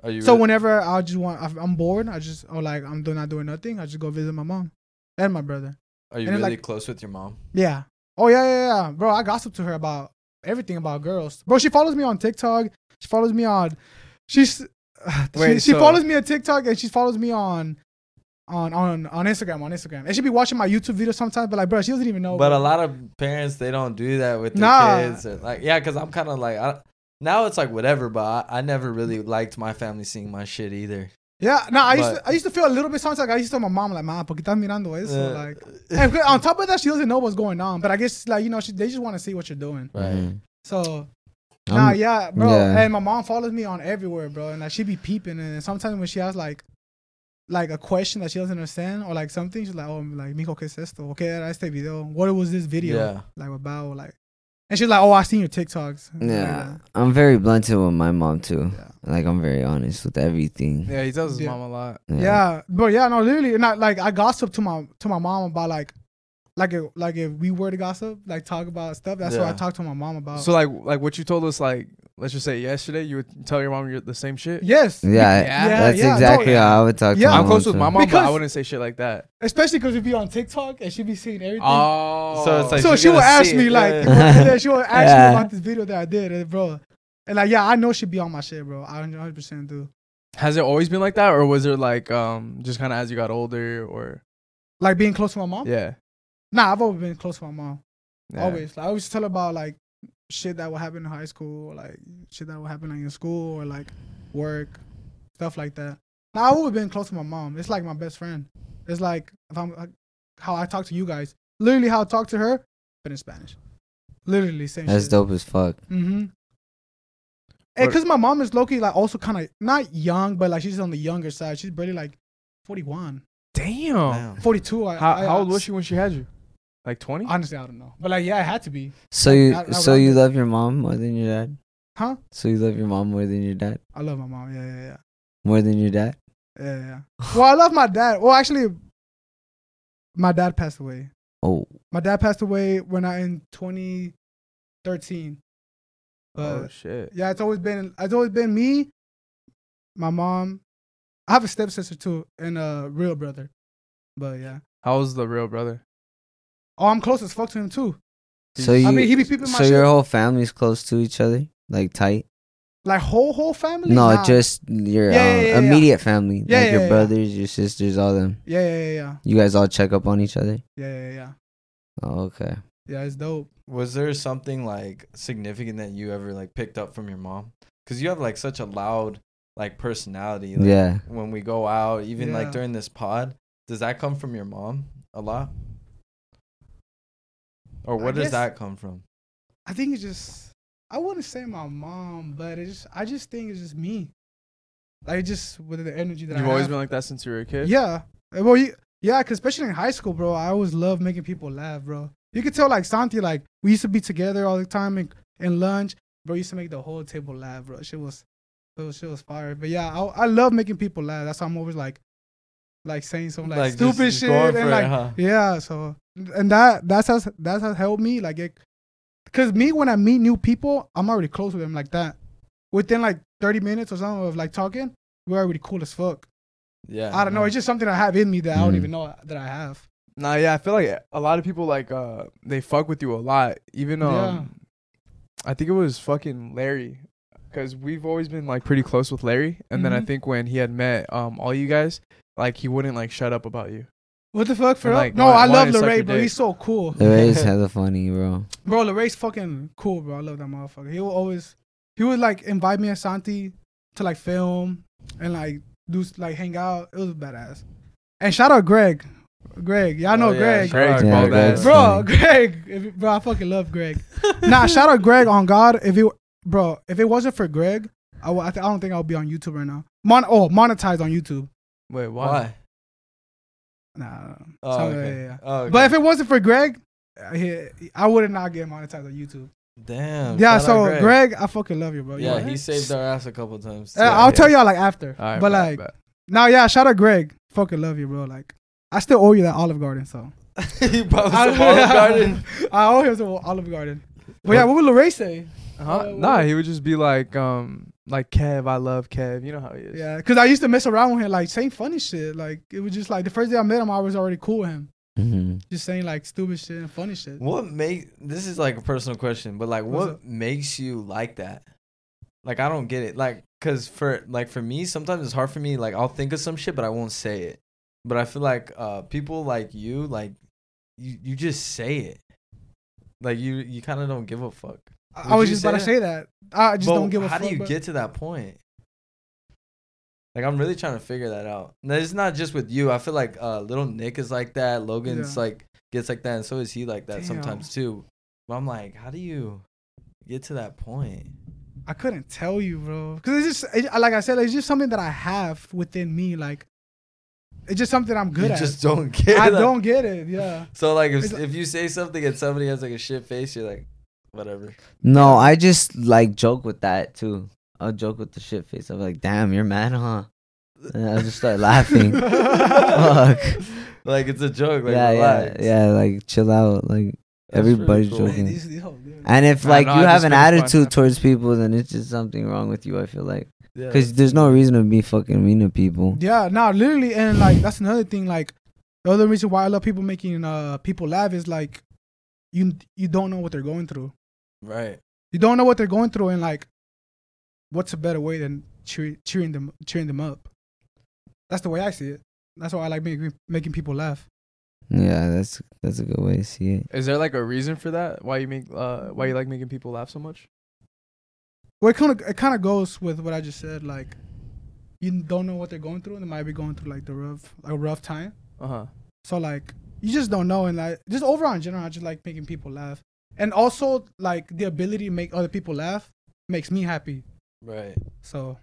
Are you So really- whenever I just want, if I'm bored, I just or like I'm doing not doing nothing, I just go visit my mom and my brother. are you and then, really like- close with your mom? Yeah. Oh yeah, yeah, yeah, bro. I gossip to her about everything about girls, bro. She follows me on TikTok. She follows me on. She's. Wait, she, she so- follows me on TikTok and she follows me on, on on on Instagram on Instagram. And she be watching my YouTube videos sometimes, but like, bro, she doesn't even know. But bro. a lot of parents, they don't do that with their Nah. kids. Or like, yeah, because I'm kind of like, I, now it's like whatever, but I, I never really liked my family seeing my shit either. Yeah, no, I used But- to, I used to feel a little bit sometimes. Like I used to tell my mom like, "Ma, porque estás mirando eso?" Uh, Like, and on top of that, she doesn't know what's going on. But I guess like you know, she, they just want to see what you're doing. Right. Mhm. So, I'm- nah, yeah, bro. yeah. And my mom follows me on everywhere, bro. And like she be peeping, and sometimes when she has like, like a question that she doesn't understand or like something, she's like, "Oh, like, mijo, qué es esto? Okay, era este video. What was this video Yeah. like about?" Like, and she's like, "Oh, I seen your TikToks." Yeah, I'm very blunt with my mom too. Yeah. Like I'm very honest with everything. Mm. Yeah, he tells his Yeah. mom a lot. Yeah, but yeah, no, literally, and I, like I gossip to my to my mom about like, like if, like if we were to gossip, like talk about stuff. That's what I Yeah. talk to my mom about. So like, like what you told us, like, let's just say yesterday, you would tell your mom you're the same shit. yes, Yeah, Yeah, that's yeah, no, exactly yeah. how I would talk to Yeah. my I'm mom close with too. my mom, but I Because- wouldn't say shit like that. especially because we be on TikTok and she be seeing everything. Oh, so it's like so she's she would gonna ask see me it, like, yeah. and then she would ask Yeah. me about this video that I did, and bro, and like yeah, I know she be on my shit, bro. I one hundred percent do. Has it always been like that, or was it like um just kind of as you got older, or Like being close to my mom. yeah, Nah, I've always been close to my mom. yeah. Always. Like, I always tell her about like shit that would happen in high school, or, like shit that would happen like in school or like work, stuff like that. Now I've always been close to my mom. It's like my best friend. It's like if I'm like, how I talk to you guys. Literally how I talk to her, but in Spanish. Literally same That's shit. dope as fuck. Mm-hmm. What- And because my mom is low-key like also kind of not young, but like she's on the younger side. She's barely like forty-one, Damn. Damn. forty-two. I, How I, how old was she when she had you? Like twenty? Honestly, I don't know. But like, yeah, it had to be. So you, Not- not so you rounded. love your mom more than your dad? Huh? So you love your mom more than your dad? I love my mom. Yeah, yeah, yeah. More than your dad? Yeah, yeah. Well, I love my dad. Well, actually, my dad passed away. Oh, My dad passed away when I in twenty thirteen. But Oh shit. yeah, it's always been it's always been me, my mom. I have a stepsister too, and a real brother. But yeah. How was the real brother? Oh, I'm close as fuck to him too. so you, I mean, he be peeping my so shit. your whole family's close to each other, like tight? Like whole whole family. No, Nah. just your Yeah, yeah, um, yeah, yeah. immediate family, Yeah, like yeah, your yeah. brothers, your sisters, all them. Yeah, yeah, yeah, yeah, You guys all check up on each other. yeah, yeah, yeah. Oh, okay. Yeah, it's dope. Was there something like significant that you ever like picked up from your mom? Because you have like such a loud like personality. Like, Yeah. When we go out, even Yeah. like during this pod, does that come from your mom a lot? Or I where does guess- that come from? I think it's just I wouldn't say my mom, but it's just I just think it's just me. Like just with the energy that You've I always have. been like that since you were a kid? Yeah. Well, you, yeah, cause especially in high school, bro, I always loved making people laugh, bro. You could tell like Santi, like we used to be together all the time in, in lunch, bro. Used to make the whole table laugh, bro. Shit was, it was shit was fire. But yeah, I I love making people laugh. That's why I'm always like, like saying some like, Like, stupid just shit going for and it, like huh? yeah. So and that that's has that's has helped me like it, cause me when I meet new people, I'm already close with them like that. Within like thirty minutes or something of like talking, we're already cool as fuck. Yeah. I don't know. It's just something I have in me that I don't Mhm. even know that I have. Nah, yeah, I feel like a lot of people like uh they fuck with you a lot. Even um Yeah. I think it was fucking Larry, because we've always been like pretty close with Larry, and then I Mhm. think when he had met um all you guys, like he wouldn't like shut up about you. What the fuck, for And, real? like, No, wanna- I love wanna suck Larray, your bro. dick. He's so cool. The Ray's hella funny, bro. Bro, Larray's fucking cool, bro. I love that motherfucker. He will always, he would like invite me and Santi to like film and like do like hang out. It was badass. And shout out Greg. Greg, y'all know Oh, yeah, Greg. shout out Yeah, Greg. Greg's Bro, funny. Greg, if, bro, I fucking love Greg. Nah, shout out Greg on God. If it, bro, if it wasn't for Greg, I, w- I, th- I don't think I would be on YouTube right now. Mon- oh, monetized on YouTube. Wait, why? Why? Nah, Oh, so, okay. yeah, yeah, yeah. Oh, okay. But if it wasn't for Greg, uh, he, I would not get monetized on YouTube. Damn. yeah, shout so out Greg. Greg. I fucking love you, bro. You Yeah, know? he saved our ass a couple times. Uh, I'll tell y'all like after. All right, but bet, like, bet. now, yeah, shout out Greg. Fucking love you, bro. Like, I still owe you that Olive Garden, so. he brought I, some Olive Garden. I owe him some Olive Garden. But yeah, what would Larray say? Huh? Uh, Nah, what- he would just be like, um, like Kev, I love Kev. You know how he is. Yeah, because I used to mess around with him, like saying funny shit. Like it was just like the first day I met him, I was already cool with him. Mm-hmm. Just saying like stupid shit and funny shit. What make this is like a personal question, but like What's what up? makes you like that? Like I don't get it. Like cuz for like for me sometimes it's hard for me like I'll think of some shit but I won't say it. But I feel like uh people like you like you you just say it. Like you you kind of don't give a fuck. I, I was you just about to say say that. I just But don't give a how fuck. do you but- get to that point? Like I'm really trying to figure that out. And it's not just with you. I feel like uh little Nick is like that. Logan's Yeah. like gets like that and so is he like that Damn. sometimes too. But I'm like, how do you get to that point? I couldn't tell you, bro. Because it's just, it, like I said, it's just something that I have within me. Like, it's just something I'm good you at. just don't get I it. don't get it. Yeah. So like if It's- if you say something and somebody has like a shit face, you're like, whatever. No, I just like joke with that too. I'll joke with the shit face. I'm like, damn, you're mad, huh? And I'll just start laughing. Fuck. Like it's a joke. Like yeah, relax. yeah, yeah. Like chill out. Like That's really everybody's cool. joking. Man, these- these hoes, dude. And if Nah, like no, you I have just an think it's fun. attitude towards people, then it's just something wrong with you. I feel like Yeah, because there's no reason to be fucking mean to people. Yeah, no, literally, and like that's another thing. Like the other reason why I love people making uh people laugh is like you you don't know what they're going through. right. You don't know what they're going through, and like, what's a better way than cheer, cheering them cheering them up? That's the way I see it. That's why I like making making people laugh. Yeah, that's that's a good way to see it. Is there like a reason for that? Why you make uh why you like making people laugh so much? Well, it kind of it kind of goes with what I just said. Like, you don't know what they're going through, and they might be going through like the rough a rough time. Uh huh. So like, you just don't know, and like, just overall in general, I just like making people laugh, and also like the ability to make other people laugh makes me happy. Right. So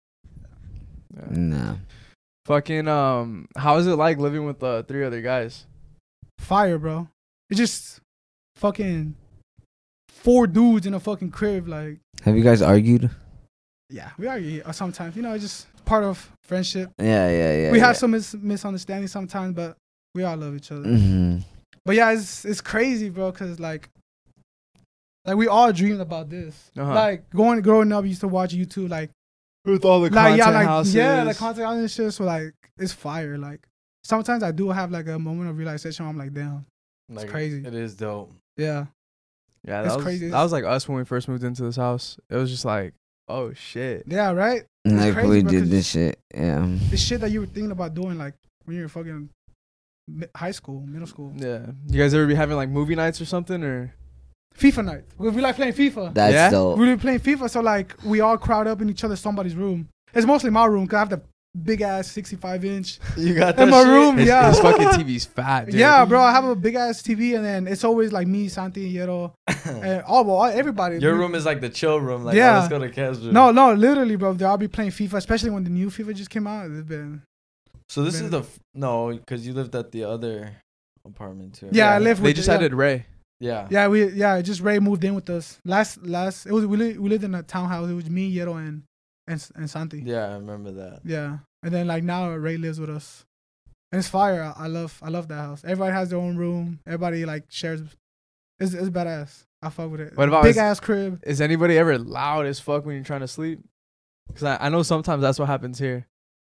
Yeah. Nah. Fucking um, how is it like living with uh three other guys? fire, bro. It's just fucking four dudes in a fucking crib. Like, Have you guys argued? yeah, we argue uh, sometimes. You know, it's just part of friendship. Yeah, yeah, yeah. we yeah. have some mis- misunderstandings sometimes, but we all love each other. hmm But yeah, it's it's crazy, bro, because like, like we all dreamed about this. Uh-huh. Like going growing up, we used to watch YouTube, like, With all the like yeah, content like houses. yeah, the content houses and shit. So like, it's fire. Like sometimes I do have like a moment of realization. Where I'm like, damn, Like, crazy. It is dope. yeah. Yeah, It's that was crazy. that was like us when we first moved into this house. It was just like, oh shit. Yeah, right? It's Like crazy, we bro, did 'cause this shit. Yeah. the shit that you were thinking about doing, like when you were fucking mi- high school, middle school, Yeah. You guys ever be having like movie nights or something or? FIFA night. We, we like playing FIFA. That's Yeah? dope. We were playing FIFA, so like we all crowd up in each other's somebody's room. It's mostly my room because I have the big ass sixty-five inch You got in that my shit? room. His, Yeah, his fucking T V's fat, dude. yeah, bro. I have a big ass T V, and then it's always like me, Santi, Yero, and all, well, everybody. Your We- room is like the chill room. Like, Yeah. oh, let's go to Kev's room. No, no, literally, bro. They'll all be playing FIFA, especially when the new FIFA just came out. It's been So this is Man. the f- no, because you lived at the other apartment too. Yeah, I live They with just yeah. added Ray. Yeah. Yeah, we yeah, just Ray moved in with us. Last last it was we lived, we lived in a townhouse. It was me, Yero, and and and Santi. Yeah, I remember that. Yeah, and then like now Ray lives with us, and it's fire. I, I love I love that house. Everybody has their own room. Everybody like shares. It's it's badass. I fuck with it. What about big is- ass crib? Is anybody ever loud as fuck when you're trying to sleep? Because I, I know sometimes that's what happens here.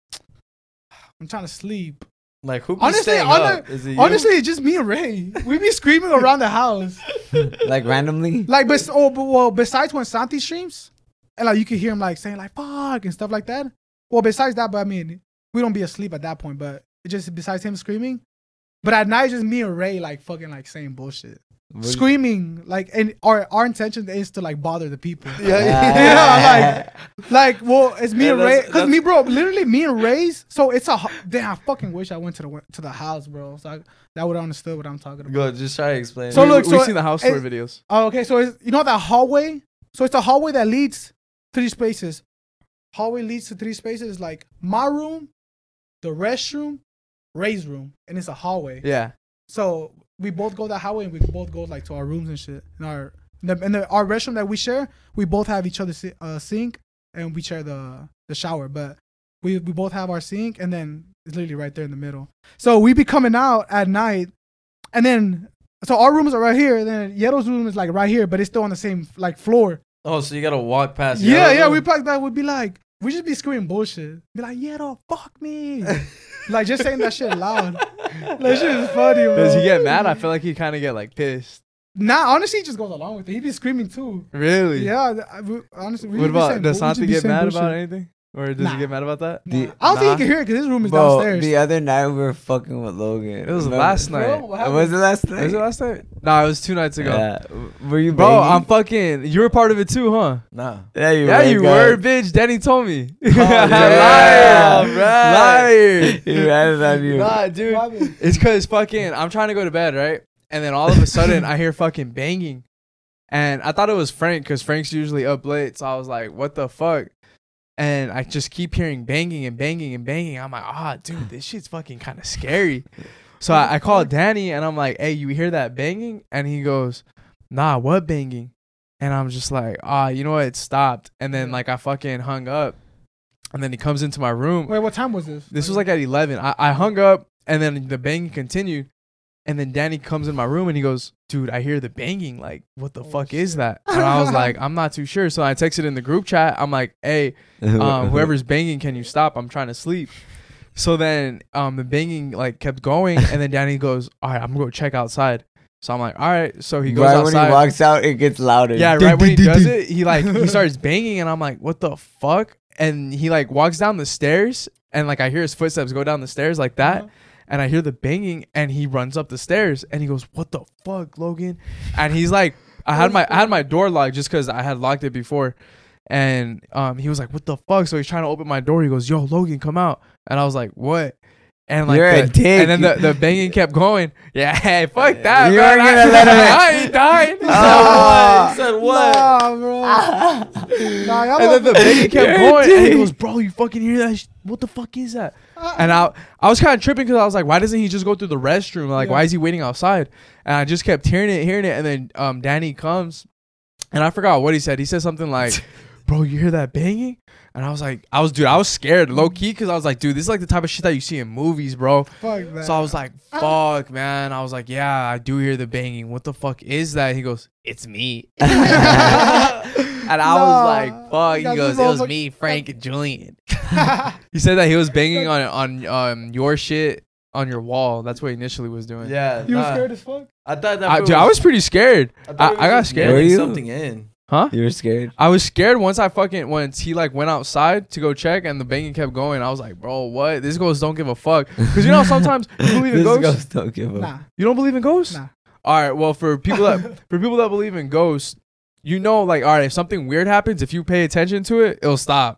I'm trying to sleep. Like who? Be Honestly, staying honor- up? Is it you? Honestly, it's just me and Ray. We be screaming around the house. Like randomly. Like, but oh, but, well, besides when Santi streams, and like you can hear him like saying like "fuck" and stuff like that. Well, besides that, but I mean, we don't be asleep at that point. But it just besides him screaming, but at night, just me and Ray like fucking like saying bullshit, What do you- screaming like, and our our intention is to like bother the people. Yeah, Yeah, Like, well, it's me Yeah, and Ray. that's- Cause that's- me, bro, literally me and Ray's. So it's a ho- damn. I fucking wish I went to the to the house, bro. So I, that would have understood what I'm talking about. Go, just try to explain. So we, look, we've so seen the house it- tour videos. Oh, okay, so it's, you know that hallway? So it's a hallway that leads to these spaces. Hallway leads to three spaces, like my room, the restroom, Ray's room, and it's a hallway. Yeah. So we both go that hallway, and we both go like to our rooms and shit. And our the, and the, our restroom that we share, we both have each other's si- uh, sink, and we share the the shower. But we we both have our sink, and then it's literally right there in the middle. So we be coming out at night, and then so our rooms are right here. And then Yero's room is like right here, but it's still on the same like floor. Oh, so you gotta walk past. Yeah, yellow yeah. room? We probably that would be like, we just be screaming bullshit. Be like, yeah, though, fuck me. Like just saying that shit loud. That shit is funny, bro. Does he get mad? I feel like he kind of get like pissed. Nah, honestly, he just goes along with it. He be screaming too. Really? Yeah, th- I- we- honestly. We What just be about saying- does we just Santi be get saying mad bullshit. about anything, or does Nah. he get mad about that? Nah. The- I don't think Nah. he can hear it because his room is Bro, downstairs. the other night we were fucking with Logan. It was Remember? last night. Bro, what happened? Was it last night? Was it last night? Nah, it was two nights ago. Yeah. Were you Bro, banging? I'm fucking. You were part of it too, huh? Nah. Yeah, you Yeah, were. you guys. were, bitch. Danny told me. Oh, Liar, right. liar. He ratted on you. Nah, dude. What happened? It's cause fucking. I'm trying to go to bed, right? And then all of a sudden, I hear fucking banging, and I thought it was Frank, cause Frank's usually up late. So I was like, "What the fuck?" And I just keep hearing banging and banging and banging. I'm like, "Ah, dude, this shit's fucking kind of scary." So I, I called Danny, and I'm like, "Hey, you hear that banging?" And he goes, "Nah, what banging?" And I'm just like, "Ah, you know what? It stopped." And then like I fucking hung up, and then he comes into my room. Wait, what time was this? This was like at eleven. I, I hung up, and then the banging continued. And then Danny comes in my room and he goes, "Dude, I hear the banging. Like, what the Oh, fuck shit. is that?" And I was like, "I'm not too sure." So I texted in the group chat. I'm like, "Hey, um, whoever's banging, can you stop? I'm trying to sleep." So then um, the banging like kept going, and then Danny goes, "All right, I'm gonna go check outside." So I'm like, "All right." So he goes right outside. when he walks out, it gets louder. Yeah, right when he does it, he like he starts banging, and I'm like, "What the fuck?" And he like walks down the stairs, and like I hear his footsteps go down the stairs like that. Uh-huh. And I hear the banging, and he runs up the stairs, and he goes, "What the fuck, Logan?" And he's like, "I had my I had my door locked just because I had locked it before," and um, he was like, "What the fuck?" So he's trying to open my door. He goes, "Yo, Logan, come out!" And I was like, "What?" And like, You're the, a dick. and then the, the banging kept going. Yeah, hey, fuck that. You man. weren't gonna I, let him in. I ain't dying. Ah. He said what? Nah, bro. Nah, y'all And then the don't- banging kept You're a going, and he dick. goes, "Bro, you fucking hear that? sh- What the fuck is that?" And I, I was kind of tripping because I was like, "Why doesn't he just go through the restroom? Like, Yeah. why is he waiting outside?" And I just kept hearing it, hearing it, and then um, Danny comes, and I forgot what he said. He said something like, "Bro, you hear that banging?" And I was like, I was, dude, I was scared, low key, because I was like, dude, this is like the type of shit that you see in movies, bro. Fuck that. So I was like, fuck, man. I was like, yeah, I do hear the banging. What the fuck is that? He goes, "It's me." And I Nah. was like, fuck. He Got goes, this "It was motherfucker- me, Frank and Julian." He said that he was banging on on um your shit on your wall. That's what he initially was doing. Yeah. You was nah. scared as fuck? I thought that. I, fool dude, I was pretty scared. thought I, he was I got just scared. Were getting you? something in. Huh? You were scared. I was scared once I fucking once he like went outside to go check and the banging kept going. I was like, bro, what? This ghost don't give a fuck. Because you know sometimes you believe in This ghosts. ghost don't give a. Nah, You don't believe in ghosts? nah. All right. Well, for people that for people that believe in ghosts, you know, like, all right, if something weird happens, if you pay attention to it, it'll stop.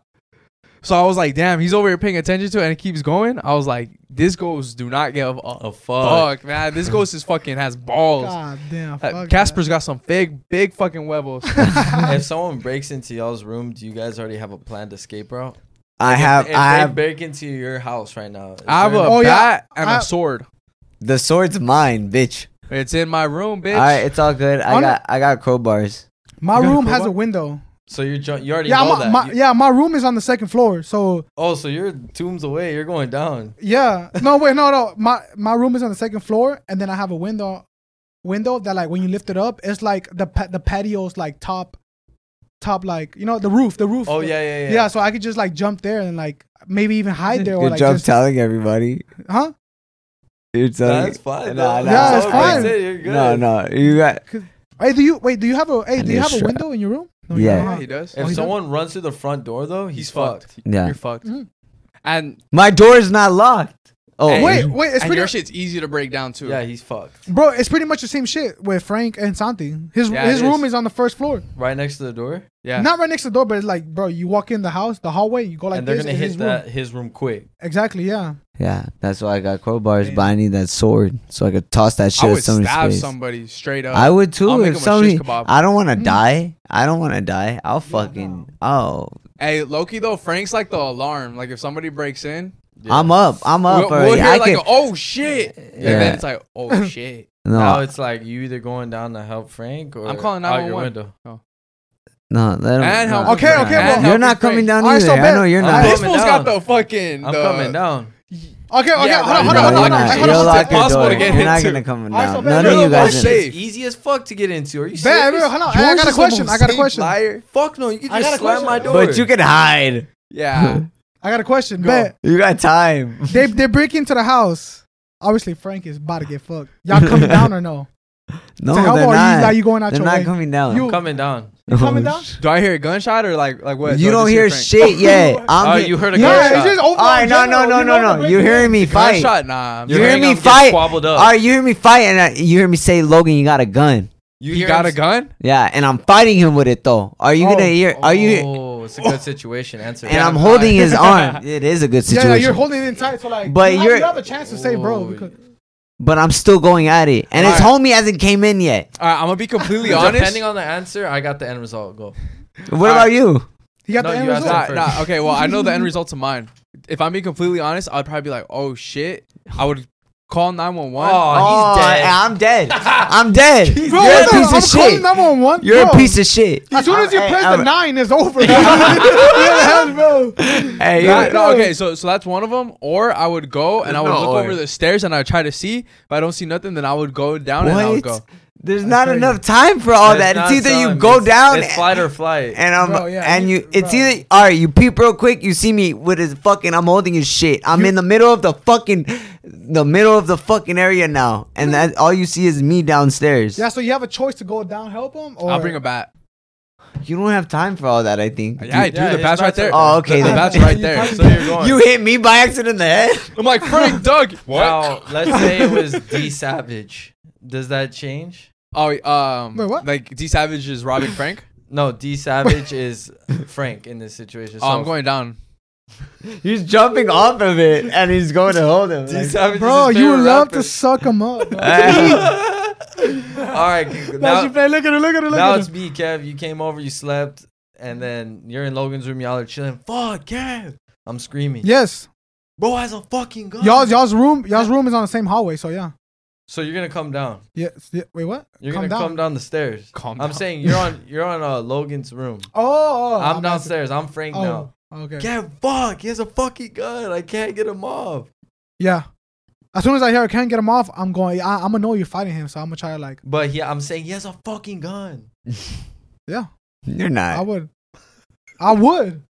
So I was like, damn, he's over here paying attention to it and it keeps going. I was like, this ghost do not give a Oh fuck. fuck, man. This ghost is fucking has balls. God damn. Uh, Fuck Casper's got some big, big fucking huevos. If someone breaks into y'all's room, do you guys already have a planned escape route? I If- have. If, I they have. break into your house right now. is I have a there- Oh, yeah. bat and I- a sword. The sword's mine, bitch. It's in my room, bitch. All right, it's all good. I On got. I got crowbars. My You got a room has crowbar? a window. So you're ju- you already Yeah, know my, that. my You- yeah, my room is on the second floor. So Oh, so you're tombs away. You're going down. yeah, no wait, no, no. My my room is on the second floor, and then I have a window, window that like when you lift it up, it's like the pa- the patio's like top, top like you know the roof, the roof. Oh yeah, yeah, yeah. yeah. So I could just like jump there and like maybe even hide there or Good like job just, telling everybody. huh? You're telling. That's fine. Nah, though. nah, Yeah, it's So fine. that's it, You're good. No, no, you got. Hey, do you wait? Do you have a hey? And Do you you're have a stra- window in your room? No, you Yeah. don't, Yeah, huh? he does. If Oh, he someone runs through the front door though, he's, He's fucked. fucked. Yeah. You're fucked. Mhm. And My door is not locked. Oh Hey, Wait, wait. It's and pretty your shit's easy to break down too. Yeah, he's fucked. bro. It's pretty much the same shit with Frank and Santi. His Yeah, his it room is. is on the first floor. Right next to the door, yeah. Not right next to the door, but it's like, bro, you walk in the house, the hallway, you go like and they're this. gonna it's hit his room. that his room quick. Exactly, yeah. yeah, that's why I got crowbars. Damn. But I need that sword so I could toss that shit I at would somebody's stab face. somebody straight up. I would too. I'll make If him a somebody, shish kebab. I don't want to Mm. die. I don't want to die. I'll fucking. Oh, Hey, Loki though, Frank's like the alarm. Like if somebody breaks in, Yeah. I'm up. I'm up. we'll, we'll already. hear I like, can. a, oh shit, and Yeah. then it's like, oh shit. Now No, it's like you either going down to help Frank or I'm calling out your nine one one. window. no. Let him. And no. help Okay, Frank. okay, And well- help You're your not coming Frank. down Alright, either. so I bet- know you're I'm Uh, not. this coming fool's got down. the fucking. I'm the- coming down. Okay, okay, Yeah, hold on, right, hold on, right, hold on, right. hold You're on, not- hold you'll on. lock your Impossible door. to get You're not into. gonna come Alright, so down. bet- None bet- of you bet- guys. bet- are- safe. It's easy as fuck to get into. Are you Bet, serious? bet, hold on, I, I got a question. I got a question. Liar. Fuck no, you can I just got a slam my question. door. But you can hide. Yeah. I got a question. Go. Bet You got time. they they break into the house. Obviously, Frank is about to get fucked. Y'all coming down or no? No, to help, they're or not. You, are you going out They're your not way? coming down. You- coming down. You coming Oh, down? sh- Do I hear a gunshot or like like what? You Do I don't just hear Frank? shit yet. I'm Oh, he- you heard a Yeah, gunshot. it's just over. All right, no, no, general. no, You no, know no. the You break hearing in. me fight? Gunshot? Nah. I'm You You're hear just- me gonna get fight? squabbled up. All right, you hear me fight, and I, you hear me say, Logan, you got a gun. You You hear got him a gun? Yeah, and I'm fighting him with it though. Are you Oh. gonna hear? Are you? Oh, it's a good situation. Answer. And that. I'm holding his arm. It is a good Yeah, situation. yeah, you're holding it in tight. So like, But you, have, you're- you have a chance to say, bro. Oh, Because, but I'm still going at it, and his Alright. homie hasn't came in yet. All right, I'm gonna be completely honest. Depending on the answer, I got the end result. Go. What Alright. about you? he got No, the end you asked result. that Nah, first. nah, okay, well, I know the end results of mine. If I'm being completely honest, I'd probably be like, oh shit. I would call nine one one. Oh, he's dead. I'm dead. I'm dead. Bro, You're what a the- piece I'm of calling shit. nine one one. You're bro. a piece of shit. As soon as you Hey, press I'm- the nine, it's over. Bro. Yeah, bro. Hey, Nah, you're- no, okay, so so that's one of them. Or I would go and I would No, look or- over the stairs and I would try to see. If I don't see nothing, then I would go down and I would go. What? There's not crazy. enough time for all It's that. not It's either you time. go It's- down It's flight or flight. and I'm Bro, yeah, and you- you. It's bro. either all right. You peep real quick. You see me with his fucking. I'm holding his shit. I'm You- in the middle of the fucking, the middle of the fucking area now, and that all you see is me downstairs. Yeah, so you have a choice to go down, help him, or I'll bring a bat. You don't have time for all that. I think. Yeah, I do. Yeah, the his bat's right bat's there. Oh, okay, The, the then. bat's right You there. probably- So you're going. You hit me by accident in the head. I'm like, Frank, Doug. Now, let's say it was D Savage. Does that change? Oh, um, Wait, what? Like D Savage is robbing Frank. No, D Savage is Frank in this situation. Oh, I'm going down. He's jumping off of it, and he's going to hold him. D Like- Savage. bro, is his you favorite love rapper. to suck him up. Bro. All right, Now, she now, play, look at her, look at her, look now at it's her. me, Kev. You came over, you slept, and then you're in Logan's room. Y'all are chilling. Fuck, Kev. I'm screaming. Yes, Bro has a fucking gun. y'all's y'all's room, y'all's room is on the same hallway, so yeah. So you're gonna come down. Yes. Yeah. Wait, what? You're Calm gonna down. come down the stairs. Calm I'm down. saying you're on you're on uh, Logan's room. Oh, oh I'm not- downstairs. I'm Frank now. Oh, okay. Kev, fuck. He has a fucking gun. I can't get him off. Yeah. As soon as I hear I can't get him off, I'm going. I, I'm gonna know you're fighting him, so I'm gonna try to like. But he, I'm saying he has a fucking gun. Yeah, You're I not. would. I would.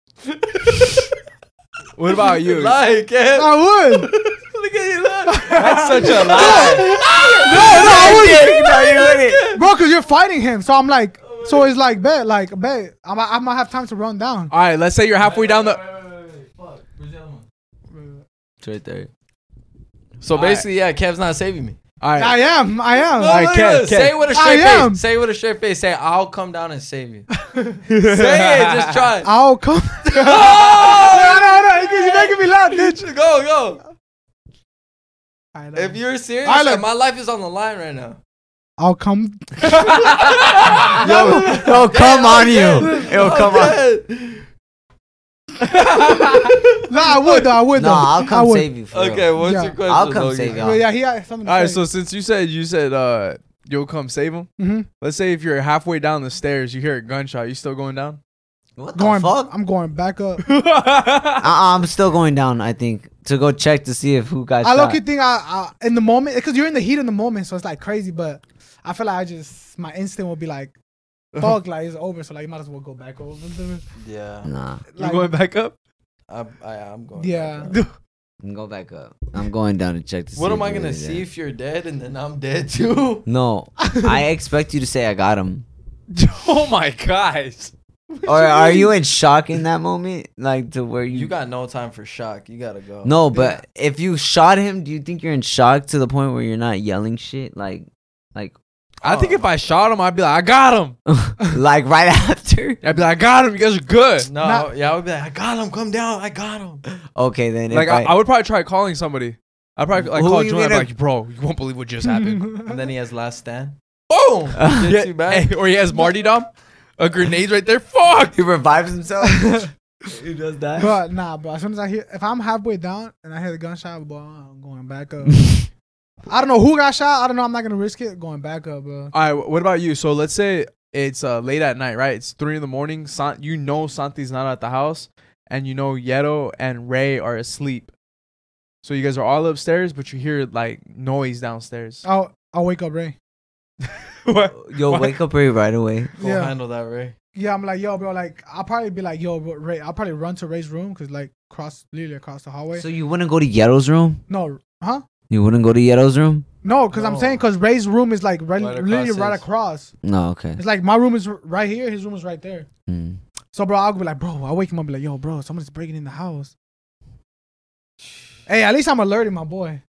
What about you? Lie, Kev. I would. Look at you. Look. That's such a lie. No, no, I wouldn't. No, you wouldn't. Bro, because you're fighting him, so I'm like, so it's like, bet, like, bet, I might, I might have time to run down. All right, let's say you're halfway down the. Fuck. Where's the other one? It's right there. So All right. basically, yeah, Kev's not saving me. All right. I am, I am. No, right, look Kev, at this. Kev. Say it with a I straight am. face. Say it with a straight face. Say, I'll come down and save you. Say it. Just try it. I'll come. Oh! no, no, no, you're making me laugh, bitch. Go, go. I know. If you're serious, I like- my life is on the line right now. I'll come. Yo, it'll come on you. It'll I'm come on. dead. No, I would though. I would No, though. I'll I come would. save you. For Okay, real. what's Yeah. your question? I'll come Logan? save you. Well, yeah, he had something to All right. say. So since you said you said uh you'll come save him. hmm Let's say if you're halfway down the stairs, you hear a gunshot. You still going down? What the Going, fuck? I'm going back up. Uh-uh, I'm still going down. I think to go check to see if who got I shot. low key think I, I in the moment because you're in the heat in the moment, so it's like crazy. But I feel like I just my instinct will be like, fuck, like it's over. So like you might as well go back over. Yeah, Nah, You Like, going back up? I, I, I'm going. yeah. back up. go back up. I'm going down to check to see. What if am I you're gonna really see there. if you're dead and then I'm dead too? No, I expect you to say I got him. Oh my gosh. Or are you in shock in that moment, like to where you? You got no time for shock. You gotta go. no, but if you shot him, do you think you're in shock to the point where you're not yelling shit, like, like, I think if I shot him, I'd be like, I got him. like right after? I'd be like, I got him. You guys are good. No, Not- yeah, I would be like, I got him. Come down. I got him. Okay, then. Like if I, I, I would probably try calling somebody. I'd probably like Who call you Julian. I'd be gonna- like, bro, you won't believe what just happened. And then he has last stand. Boom. Gets Yeah, you back. hey, or he has Marty Dom, a grenade right there. Fuck. he revives himself. He does that. But nah, bro. As soon as I hear, if I'm halfway down and I hear the gunshot, boy, I'm going back up. I don't know who got shot. I don't know. I'm not gonna risk it. Going back up, bro. All right. What about you? So let's say it's uh, late at night, right? It's three in the morning. San- you know Santi's not at the house, and you know Yeto and Ray are asleep. So you guys are all upstairs, but you hear like noise downstairs. I'll I'll wake up Ray. What? Yo, What? wake up Ray right away. Go Yeah. handle that, Ray. Yeah, I'm like, yo, bro, like, I'll probably be like, yo, bro, Ray, I'll probably run to Ray's room because, like, cross, literally across the hallway. So you wouldn't go to Yellow's room? no, huh? You wouldn't go to Yellow's room? No, because I'm No. saying because Ray's room is like right, Right across literally right his. across. No, okay. It's like my room is r- right here, his room is right there. Mm. So, bro, I'll be like, bro, I'll wake him up and be like, yo, bro, someone's breaking in the house. Hey, at least I'm alerting my boy.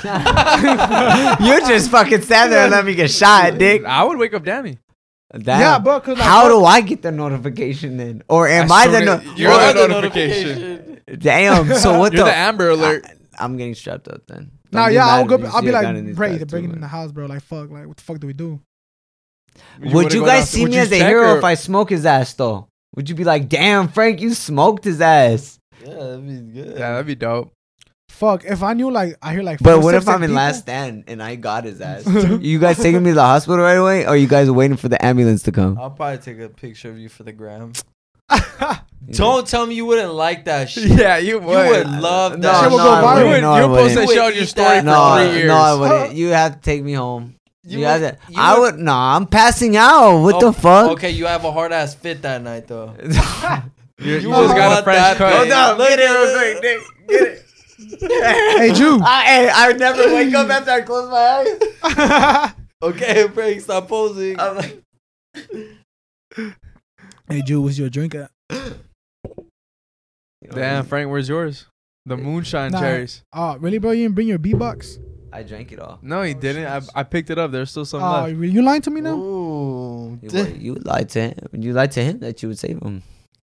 You just fucking stand there and let me get shot, dick. I would wake up Danny. Damn. Yeah, bro, because like, How bro, do I get the notification then? Or am As I the soon no- as- You're What? the notification. Damn. So what You're the? the Amber Alert. I, am getting strapped up then. Nah, Don't be yeah, mad I'll if go. you I'll see be a gun like, in these Ray, guys they're too, breaking in man. the house, bro. Like, fuck, like, what the fuck do we do? Would wanna you go guys down- see would me you as a check hero or- if I smoke his ass though? Would you be like, damn, Frank, you smoked his ass? Yeah, that'd be good. Yeah, that'd be dope. Fuck, if I knew, like, I hear like. But what if footsteps I'm in and last stand and I got his ass? You guys taking me to the hospital right away, or you guys waiting for the ambulance to come? I'll probably take a picture of you for the gram. people? Don't tell me you wouldn't like that shit. Yeah, you You would. would love No, that. Shit will no, go I viral. wouldn't. You would, No, I you'll post wouldn't. that shit on You your would story eat for No, three years. no, I wouldn't. You have to take me home. You You, have would- to. you I would- would. Nah, I'm passing out. What Oh, the fuck? Okay, you have a hard ass fit that night though. You, You you would just got want a fresh that cut. thing. Hold up, Look get it at real it. quick, Nick. Get it. Hey, Jew. I, hey, I would never wake up after I close my eyes. Okay, Frank, stop posing. I'm like, Hey, Jew, what's your drink at? Damn, Frank, where's yours? The moonshine Nah. cherries. Oh, really, bro? You didn't bring your B box? I drank it all. No, he Oh, didn't. I, shit. I picked it up. There's still some Oh, left. you you lying to me now? Ooh. You, what, you lied to him. You lied to him that you would save him.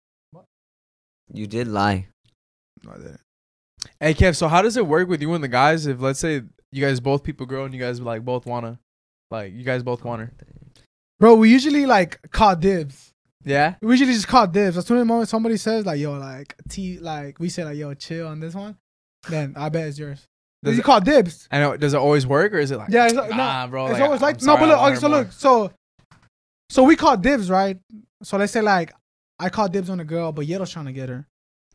You did lie. No, I didn't. Hey, Kev, so how does it work with you and the guys if, let's say, you guys both people girl and you guys, like, both wanna, like, you guys both want her? Bro, we usually like call dibs. Yeah? We usually just call dibs. As soon as the moment somebody says like, yo, like T, like we say like, yo, chill on this one, then I bet it's yours. Does you it- call dibs. I know. Does it always work or is it like, Yeah, it's like, nah, no, bro? it's like, always I'm like no, sorry, but I look, want okay, her so more. look, so so we call dibs, right? So let's say like I call dibs on a girl, but Yellow's trying to get her,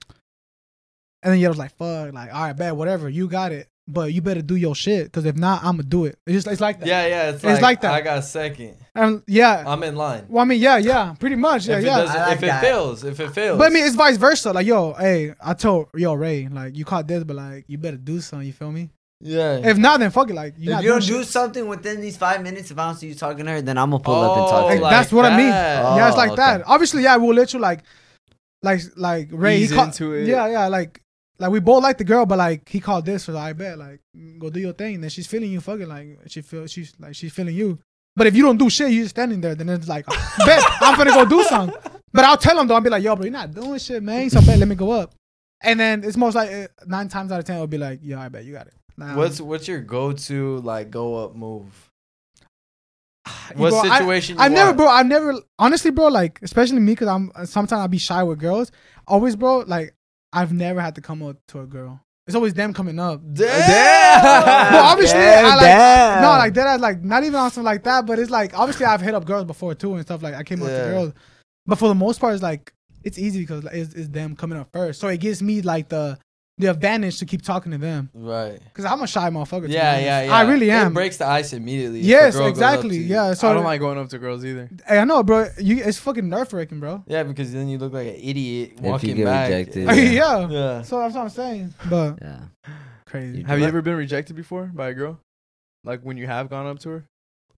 and then Yellow's like, fuck, like all right, bet whatever, you got it, but you better do your shit, because if not, I'm gonna do it. It's just it's like that. Yeah, yeah. It's, It's like, like that. I got second. And yeah, I'm in line. well, I mean, yeah, yeah, pretty much, yeah, if it yeah. doesn't, I like if it that. fails, if it fails. But I mean, it's vice versa. Like, yo, hey, I told yo Ray, like, you caught this, but like, you better do something. You feel me? yeah. If not, then fuck it. Like, you're If not you don't doing do shit. something within these five minutes, if I don't see you talking to her, then I'm gonna pull up and talk Oh, to Like, her. like that's what I mean. that. Yeah, it's Oh, like okay. that. Obviously, yeah, we'll let you like, like, like Ray. Ease he called, into it. Yeah, yeah, like, like we both like the girl, but like he called this, so I bet like go do your thing. Then she's feeling you, fucking like she feel she's like she's feeling you. But if you don't do shit, you just standing there. Then it's like, bet I'm gonna go do something. But I'll tell him though, I'll be like, yo, bro, you're not doing shit, man. So bet let me go up. And then it's most like uh, nine times out of ten, it'll be like, yeah, I bet you got it. Nah, What's what's your go to like go up move? you What go- I- situation? you I've never, want? bro. I've never, honestly, bro. Like, especially me, cause I'm sometimes I'll be shy with girls. Always, bro. Like, I've never had to come up to a girl. It's always them coming up. Damn. Well, obviously, Damn, I like damn. no, like that. Like not even on something like that. But it's like obviously I've hit up girls before too and stuff. Like I came up Yeah. to girls, but for the most part, it's like it's easy because like, it's, it's them coming up first. So it gives me like the the advantage to keep talking to them Right. because I'm a shy motherfucker. to be Yeah, honest. yeah, yeah. I really am. It breaks the ice immediately. if a Yes, girl goes up exactly. to you. Yeah. So I don't like going up to girls either. Hey, I know, bro. You, it's fucking nerve wracking, bro. Yeah, because then you look like an idiot If you walking get back. rejected, yeah. Yeah. Yeah. So that's what I'm saying. But Yeah. crazy. Have you What? ever been rejected before by a girl? Like when you have gone up to her?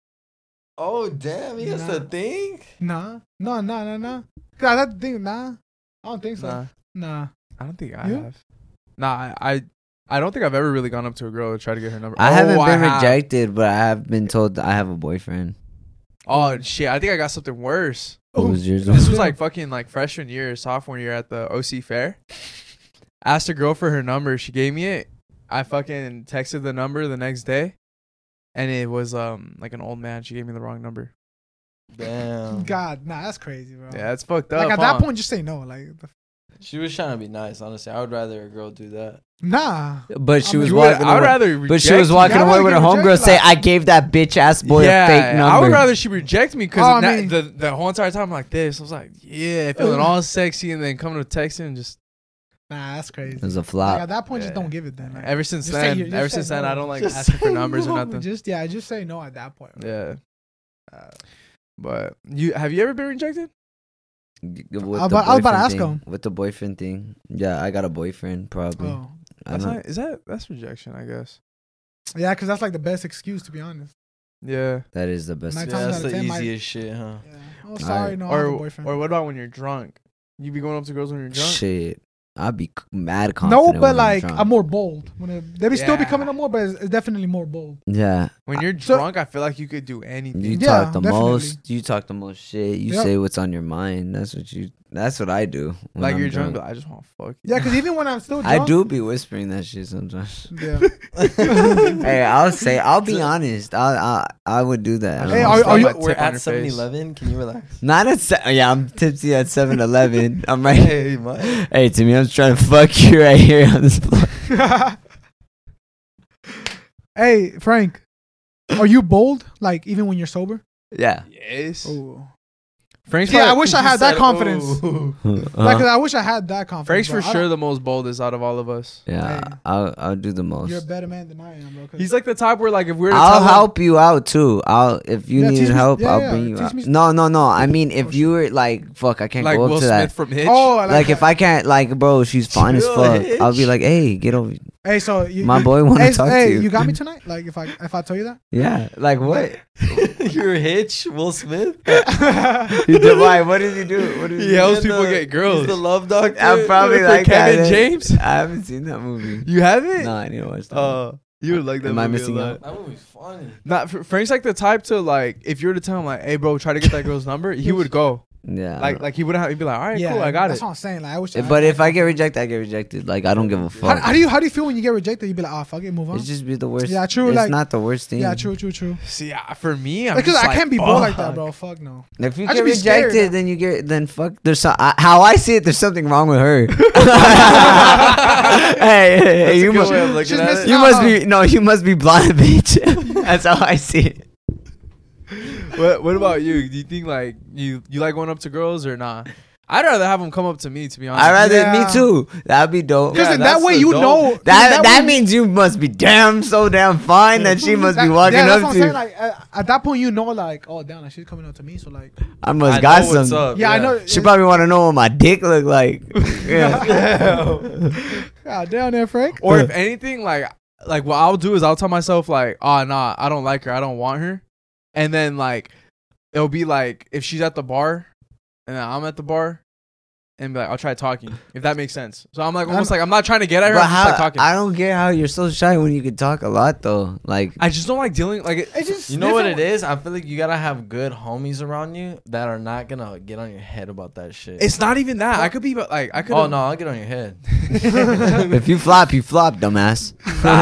Oh damn, he has Nah. a thing. Nah, no, no, no, no. Cause I don't think nah. I don't think so. Nah. Nah. I don't think I You? have. Nah, I, I I don't think I've ever really gone up to a girl to try to get her number. I Oh, haven't been have. rejected, but I have been told that I have a boyfriend. Oh shit! I think I got something worse. What was yours? This was Yeah. like fucking like freshman year, sophomore year at the O C fair. Asked a girl for her number. She gave me it. I fucking texted the number the next day, and it was um like an old man. She gave me the wrong number. Damn. God, nah, that's crazy, bro. Yeah, that's fucked up. like at huh? that point, just say no. Like, the- She was trying to be nice. Honestly, I would rather a girl do that. nah. But she I was You would- walking I would away. rather. But she reject was you. walking Yeah, I away wanna with her get homegirl. rejected, Say, like- I gave that bitch ass boy yeah, a fake number. I would rather she reject me because Oh, I mean- the the whole entire time I'm like this. I was like, yeah, feeling all sexy, and then coming to text and just Nah, that's crazy. It was a Like, flop. at that point, just Yeah. don't give it then. Like, Ever since just say then, you- just ever say since then, no. I don't like Just asking for say numbers or no, nothing. Just yeah, just say no at that point. Yeah. Uh, but you have you ever been rejected? With I the was about- I was about to boyfriend ask thing. him. With the boyfriend thing. Yeah, I got a boyfriend probably. Oh, I That's don't. not, is that that's rejection? I guess. yeah, because that's like the best excuse to be honest. Yeah. That is the best. Nine Yeah, times that's out of the ten, my- easiest shit, huh? Yeah. Oh, sorry, no, I have a Or boyfriend. or what about when you're drunk? You be going up to girls when you're drunk. Shit, I'd be c- mad no, confident. but when I'm like drunk. I'm more bold. When it, they be still be Yeah. coming up more, but it's, it's definitely more bold. Yeah, When you're So- drunk, I feel like you could do anything. you Yeah, talk the definitely. most. You talk the most shit. You Yep. say what's on your mind. That's what you. That's what I do. when like I'm you're drunk, but I just want to fuck you. Yeah, because even when I'm still drunk, I do be whispering that shit sometimes. Yeah. Hey, I'll say. I'll be honest. I I I would do that. I Hey, don't are- know. are you- My We're tip on at your seven face. eleven. Can you relax? Not at. Se- yeah, I'm tipsy at seven eleven. I'm right. Hey, man. Hey, Timmy, I'm trying to fuck you right here on this floor. Hey, Frank, are you bold? Like even when you're sober? Yeah. Yes. Oh. Frank's Yeah, I probably- wish I had that confidence. Ooh. Like, Uh-huh. 'cause I wish I had that confidence. Frank's for bro. I sure don't- the most boldest out of all of us. Yeah, Hey. I'll I'll do the most. You're a better man than I am, bro. 'cause- He's like the type where like if we were to I'll tell him- help you out too. I'll if you Yeah, need teach me- help, yeah, I'll yeah, bring you teach out. me- No, no, no. I mean, Oh, if shit. you were like, fuck, I can't like go up Will to Smith that. from Hitch. Oh, I like, Like if that. I can't, like, bro, she's fine as Chill, fuck. Hitch. I'll be like, hey, get over. Hey, so you, My you- boy want to hey, talk hey, to you. you got me tonight? Like if I if I tell you that? Yeah, like what? You're Hitch, Will Smith. He did why? What did he do? What did He helps And people the- get girls. He's the love doctor. I'm probably For like Kevin that. James. I haven't seen that movie. You haven't? No, I need to watch that. Uh, you would like that Am I movie missing a lot. out? That movie's funny. Not Fr- Frank's like the type to like if you were to tell him like, hey bro, try to get that girl's number, he would go. Yeah. Like like he wouldn't have, he'd be like, all right, yeah, cool, I got that's it. what I'm saying. Like I wish. If- I but had if I that get rejected, I get rejected. Like I don't give a confidence. fuck. how, how do you how do you feel when you get rejected? You be like, oh fuck it, move on. It's just be the worst. Yeah, true, It's like- not the worst thing. Yeah, true, true, true. See, uh, for me, I'm Because just I like, can't be bold like that, fuck. bro. Fuck no. If you I get should be scared, rejected, though. then you get then fuck. There's some, I, how I see it. There's something wrong with her. hey, hey, hey, That's a you good must, way of looking She's at missing it. you out. must be no, you must be blind, bitch. That's how I see it. What What about you? Do you think like you you like going up to girls or not? I'd rather have them come up to me, to be honest. I rather Yeah. me too. That'd be dope. Because Yeah, in that that's way the you dope. know That that, way- means you must be damn so damn fine that she must be that- walking yeah, that's up what to I'm you. saying. Like uh, at that point, you know, like, oh damn, like she's coming up to me, so like, I must I got know what's some. up. yeah, I know. She probably want to know what my dick look like. Yeah. God damn there, Frank. Or if anything, like like what I'll do is I'll tell myself like, oh nah, I don't like her, I don't want her, and then like it'll be like if she's at the bar and then I'm at the bar. And be like, I'll try talking, if that makes sense. So I'm like almost like I'm not trying to get at her. But I'm just how, like talking. I, I don't get how you're so shy when you can talk a lot though. Like just don't like dealing like it, It's just You know what it different- is? I feel like you gotta have good homies around you that are not gonna get on your head about that shit. It's not even that. I could be like I could. oh no, I'll get on your head. if you flop, you flop, dumbass.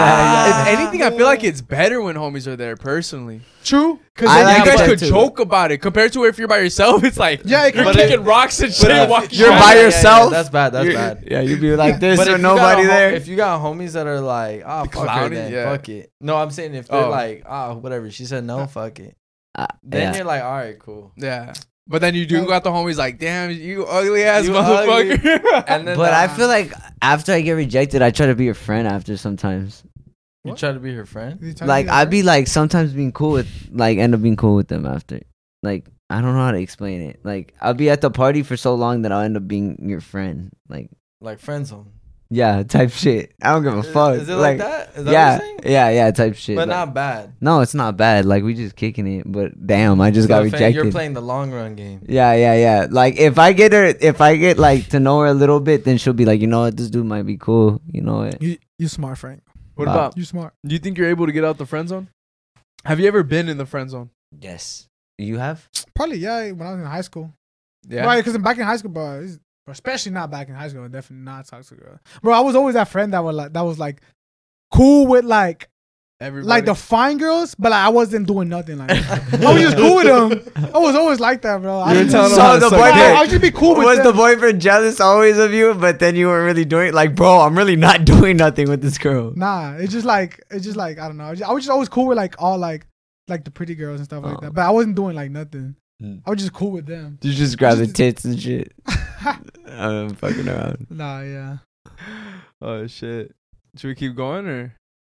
If anything, I feel like it's better when homies are there. Personally, True. Because I then like you guys that could too. joke about it compared to if you're by yourself. It's like Yeah, it you're could- kicking rocks and shit. if- walking you're around. by Yeah, yeah, yeah, yourself. that's bad. That's You're- bad. Yeah, you'd be like this But or if you got nobody a ho- there. If you got homies that are like, ah, fuck her, Clowny, then yeah. fuck it. No, I'm saying if they're Oh. like, ah, whatever. She said no, fuck it. Uh, Then yeah. you're like, all right, cool. Yeah, but then you do got the homies like, damn, you ugly ass You motherfucker. And then But uh, I feel like after I get rejected, I try to be your friend after sometimes. you What? try to be her friend. You tell Like me I'd that, be like sometimes being cool with like end up being cool with them after. Like I don't know how to explain it. Like I'll be at the party for so long that I'll end up being your friend. Like Like friend zone. yeah, type shit. I don't give a Is, fuck. is it like, that? Is that yeah, what you're saying? yeah, yeah, type shit. But Like- not bad. no, it's not bad. Like we just kicking it, but damn, I just So got if rejected. You're playing the long run game. Yeah, yeah, yeah. Like if I get her, if I get like to know her a little bit, then she'll be like, you know what, this dude might be cool. You know what? You you smart, Frank. What Wow. about? You smart. Do you think you're able to get out the friend zone? Have you ever been in the friend zone? Yes. You have? Probably yeah. When I was in high school, Yeah. right? Because back in high school, bro, it's- especially not back in high school, I definitely not talk to girls. Bro, I was always that friend that was like that was like cool with like Everybody. like the fine girls, but like, I wasn't doing nothing. Like I was just cool with them. I was always like that, bro. I You were was telling just- them how to the suck boy- dick. I, I would just be cool with Was them. the boyfriend jealous always of you, but then you weren't really doing like, bro, I'm really not doing nothing with this girl. Nah, it's just like it's just like I don't know. I was just, I was just always cool with like all like like the pretty girls and stuff like Oh. that. But I wasn't doing like nothing. Hmm. I was just cool with them. You just grab the Just- tits and shit. I'm fucking around. Nah, yeah. Oh shit. Should we keep going or?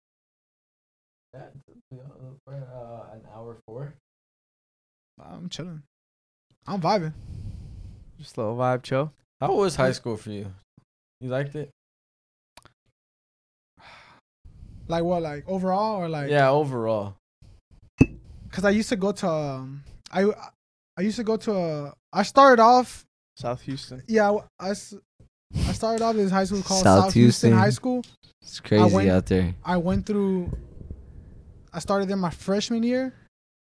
For uh, an hour four. I'm chilling. I'm vibing. Just a little vibe chill. How was high school for you? You liked it? Like what? Like overall or like? Yeah, overall. Cause I used to go to. Um, I I used to go to. A, I started off. South Houston. Yeah, I, s- I started off in this high school called South South, Houston. Houston. High School. It's crazy went- out there. I went through. I started in my freshman year.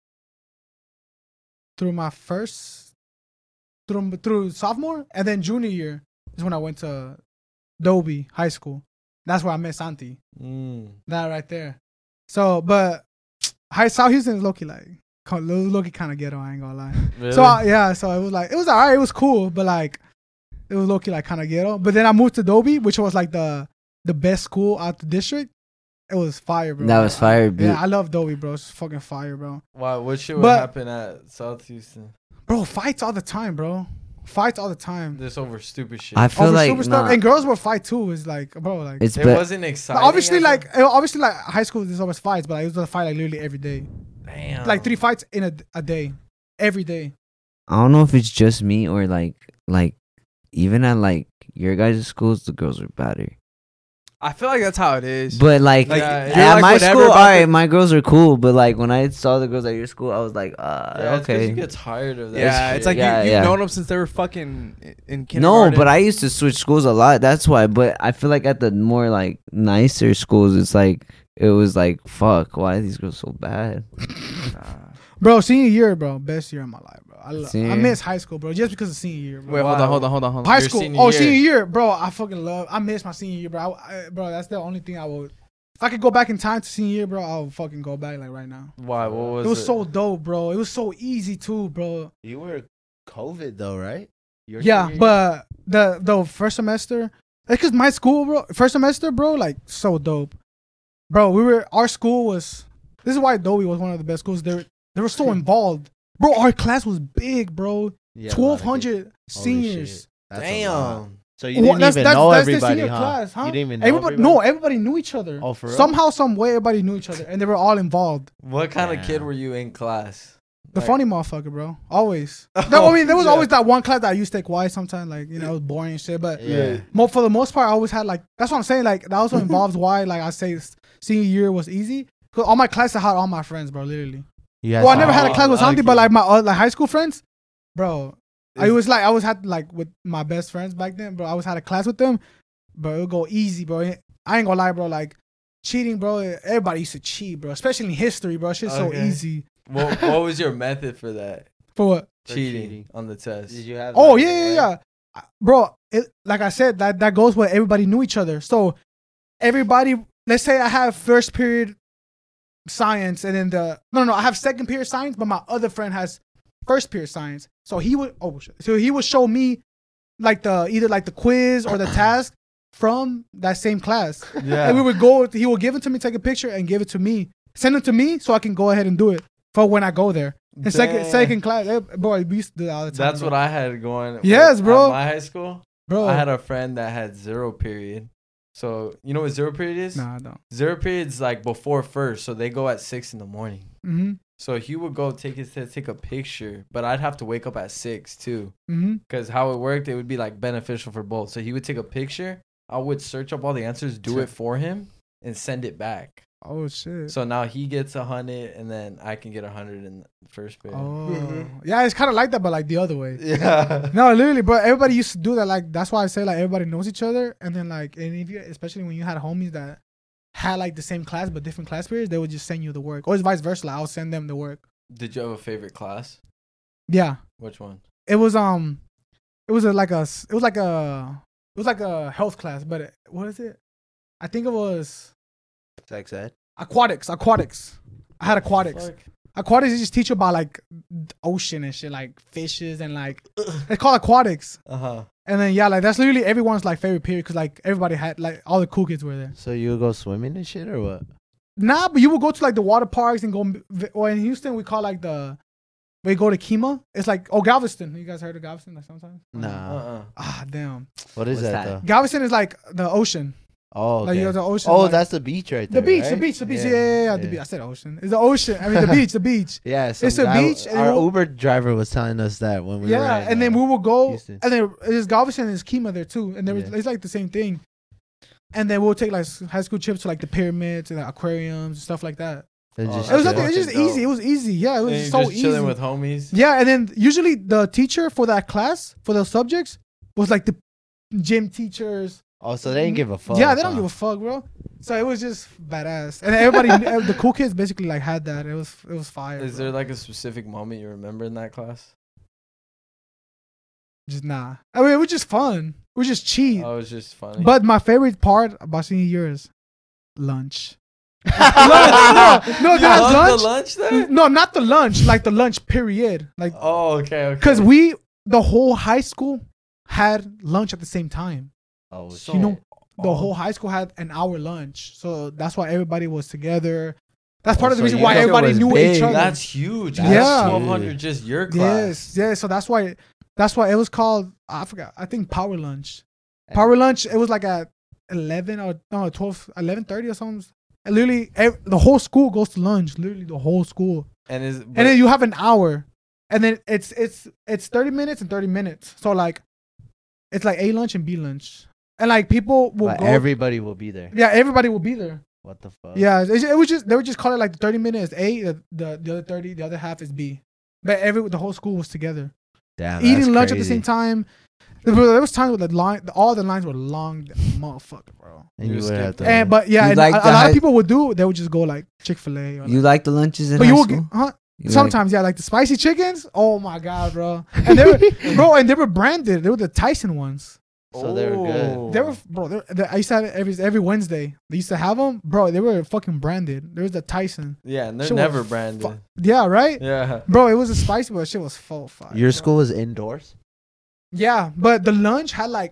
Through my first, through through sophomore, and then junior year is when I went to Dobie High School. That's where I met Santi. Mm. That right there. So, but high South Houston is low key like low key kind of ghetto. I ain't gonna lie. Really? So I, yeah, so it was like it was alright. It was cool, but like it was low key like kind of ghetto. But then I moved to Dobie, which was like the the best school out the district. It was fire, bro. That was fire, dude. Yeah, I love Dobie, bro. It's fucking fire, bro. Why? What shit would But- happen at South Houston? Bro, fights all the time, bro. Fights all the time. Just over stupid shit. I feel Over like super stuff. nah, and girls will fight too. It's like, bro, like it's it be- wasn't exciting. obviously as like a- obviously like high school there's always fights, but like, it was a fight like literally every day. damn. Like three fights in a, a day, every day. I don't know if it's just me or like like even at like your guys' schools, the girls are better. I feel like that's how it is. But like, Like, Yeah, you're at like my whatever school, all about right, the- my girls are cool. But like when I saw the girls at your school, I was like, uh, Yeah, it's 'cause okay. you get tired of that. yeah, shit. it's like Yeah, you, you've yeah. known them since they were fucking i- in No, kindergarten. but I used to switch schools a lot. That's why. But I feel like at the more like nicer schools, it's like it was like, fuck, why are these girls so bad? Nah. Bro, senior year, bro, best year of my life, bro. I, lo- I Senior? miss high school, bro, just because of senior year, bro. Wait, hold on, hold on, hold on, hold on. High Your school, senior oh year. senior year, bro. I fucking love. I miss my senior year, bro. I, I, bro, that's the only thing I would. If I could go back in time to senior year, bro, I would fucking go back like right now. Why? What was It was it? so dope, bro. It was so easy too, bro. You were COVID though, right? Your Yeah, senior year? but the the first semester, it's cause my school, bro, first semester, bro, like so dope, bro. We were our school was. This is why Adobe was one of the best schools. They were, they were so involved, bro. Our class was big, bro. You had a lot of Twelve kids. hundred Holy seniors. shit. That's a lot. Damn. So you Well, didn't that's- even that's- know that's the everybody, senior huh? class, huh? You didn't even know Everybody, everybody? no, everybody knew each other. Oh, for real? Somehow, some way, everybody knew each other, and they were all involved. What kind of kid Damn. were you in class? The Like- funny motherfucker, bro. Always. No, I mean, there was Yeah. always that one class that I used to take quiet sometimes, like, you know, it was boring and shit. But Yeah. mo- for the most part, I always had, like, that's what I'm saying. Like, that also involves why, like, I say s- senior year was easy. Because all my classes had all my friends, bro, literally. You had Well, I some- never had a Oh, class with something, lucky. but, like, my uh, like high school friends, bro, I Is- was, like, I always had, like, with my best friends back then, bro, I always had a class with them. Bro, it would go easy, bro. I ain't gonna lie, bro. Like, cheating, bro, everybody used to cheat, bro. Especially in history, bro. Shit's so Okay. easy. What, what was your method for that? For what? For Cheating, cheating. on the test. Did you have? Oh like, yeah, a yeah, way? yeah, Uh, bro. It, like I said, that that goes where everybody knew each other. So everybody, let's say I have first period science, and then the no, no, I have second period science, but my other friend has first period science. So he would, oh shit. So he would show me like the either like the quiz or the task from that same class, Yeah. and we would go. He would give it to me, take a picture, and give it to me. Send it to me so I can go ahead and do it for when I go there. In second Damn. second class, eh, bro, we used to do that all the time. That's bro. what I had going. Yes, at bro. my high school, bro. I had a friend that had zero period. So you know what zero period is? Nah, I don't. Zero period's like before first, so they go at six in the morning. Mm-hmm. So he would go take his test, take a picture, but I'd have to wake up at six too, Mm-hmm. because how it worked, it would be like beneficial for both. So he would take a picture, I would search up all the answers, do it for him, and send it back. Oh shit. So now he gets a hundred, and then I can get a hundred in the first period. Oh. Yeah, it's kind of like that, but like the other way. Yeah. No, literally, bro. Everybody used to do that. Like that's why I say like everybody knows each other, and then like, and if you, especially when you had homies that had like the same class but different class periods, they would just send you the work, or it's vice versa. Like, I'll send them the work. Did you have a favorite class? Yeah, Which one? it was um, it was a, like a, it was like a, it was like a health class, but it, what is it? I think it was Sex ed. aquatics. Aquatics. I had aquatics. Fuck. Aquatics, they just teach you about like the ocean and shit, like fishes and like it's called aquatics. Uh huh. And then yeah, like that's literally everyone's like favorite period because like everybody had like all the cool kids were there. So you would go swimming and shit or what? Nah, but you would go to like the water parks and go. Or in Houston, we call like the we go to Kima. It's like oh Galveston. You guys heard of Galveston? Like sometimes. Nah. Uh-uh. Ah damn. What is What's that, that? though? Galveston is like the ocean. Oh, Like okay. you know, the ocean. Oh, like, that's the beach right the there. beach. right? The beach. The beach. Yeah, yeah, yeah. The beach. I said ocean. It's the ocean. I mean the beach. The beach. Yeah, some It's a guy- beach, and Our we'll- Uber driver was telling us that when we yeah, were. in, and then uh, we will go, Houston. and then there's Galveston and there's Kima there too, and there was, Yeah. it's like the same thing. And then we'll take like s- high school trips to like the pyramids and the aquariums and stuff like that. and Oh, just It was That's nothing. It was fucking just dope. easy. It was easy. Yeah, it was And just you're so just chilling easy. with homies. Yeah, and then usually the teacher for that class for those subjects was like the gym teachers. Oh, so they didn't give a fuck. yeah, they don't huh? give a fuck, bro. So it was just badass, and everybody, knew- the cool kids basically like had that. It was it was fire. Is bro. there like a specific moment you remember in that class? Just nah. I mean, it was just fun. It was just cheap. Oh, it was just funny. But my favorite part about senior year is lunch. no, no, you that's love lunch. the lunch there? No, not the lunch. Like the lunch period. Like Oh, okay, okay. because we the whole high school had lunch at the same time. Oh, So- you know, the oh. whole high school had an hour lunch, so that's why everybody was together. That's part Oh, of the so reason you why guys everybody was knew big. each other. That's huge. That's Yeah. twelve hundred just your class. Yes, yes. So that's why that's why it was called. I forgot. I think power lunch. Power lunch. It was like at eleven or no twelve, eleven thirty or something. And literally, ev- the whole school goes to lunch. Literally, the whole school. And is And then you have an hour, and then it's it's it's thirty minutes and thirty minutes. So like, it's like A lunch and B lunch, and like people will but go. everybody will be there. yeah, everybody will be there. What the fuck? Yeah, it, it was just they would just call it like the thirty minutes is A, the, the the other thirty, the other half is B. But every the whole school was together, Damn, eating that's lunch at the crazy. same time. There were, there was times where the line, all the lines were long, motherfucker, bro. And You you would skipped have to. it. And but yeah, You and like a, a the lot high- of people would do. They would just go like Chick Fil A. You like the lunches in but high you will school? get, huh? You like- Sometimes, yeah, like the spicy chickens. Oh my god, bro! And they were, bro, and they were branded. They were the Tyson ones. So they were good. They were, bro. They, they, I used to have it every every Wednesday. They used to have them, bro. They were fucking branded. There was the Tyson. Yeah, and they're Shit was never fu- branded. Yeah, right, Yeah. bro. It was a spicy, but shit was full fire. Your bro. school was indoors. Yeah, but the lunch had like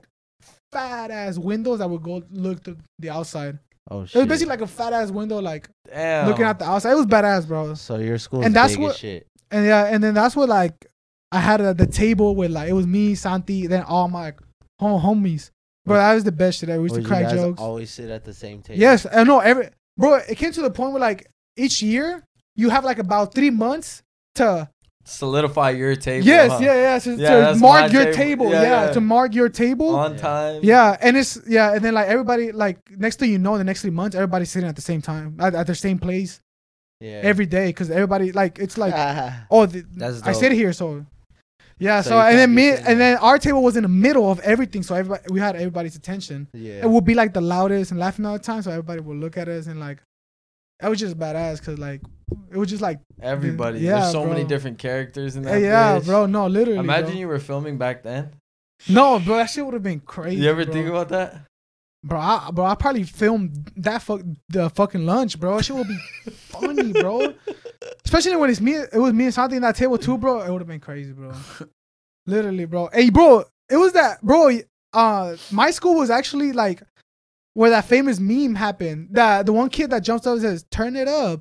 fat ass windows that would go look to the outside. Oh It was shit. basically like a fat ass window, like Damn. looking at the outside. It was badass, bro. So your school And is that's big what- as shit. And yeah, and then that's what like I had at the table with like it was me, Santi, then all my home homies. Bro, that was the best shit. We used Or to you crack guys jokes. always sit at the same table. Yes, I know. Every bro, it came to the point where like each year you have like about three months to Solidify your table. yes, huh? yeah, yeah, to, Yeah, to that's mark my your table. table. Yeah, Yeah, yeah. to mark your table. On Yeah. time. Yeah, and it's yeah, and then like everybody like next thing you know, the next three months, everybody's sitting at the same time at, at their same place Yeah. every day because everybody like it's like Ah, oh the, That's I dope. sit here so yeah So so, you and can't then be me sitting and there. then our table was in the middle of everything so everybody we had everybody's attention. yeah. It would be like the loudest and laughing all the time so everybody would look at us and like it was just badass because like it was just like Everybody. Yeah, There's so bro. many different characters in eh, that. yeah bitch. bro no literally Imagine bro. you were filming back then. No bro that shit would have been crazy. You ever bro. think about that? Bro, I, bro, I probably filmed that fuck the fucking lunch, bro. That shit would be funny, bro. Especially when it's me, it was me and Santi in that table too, bro. It would have been crazy, bro. Literally, bro. Hey, bro, it was that, bro. Uh, my school was actually like where that famous meme happened. That the one kid that jumps up and says, "Turn it up."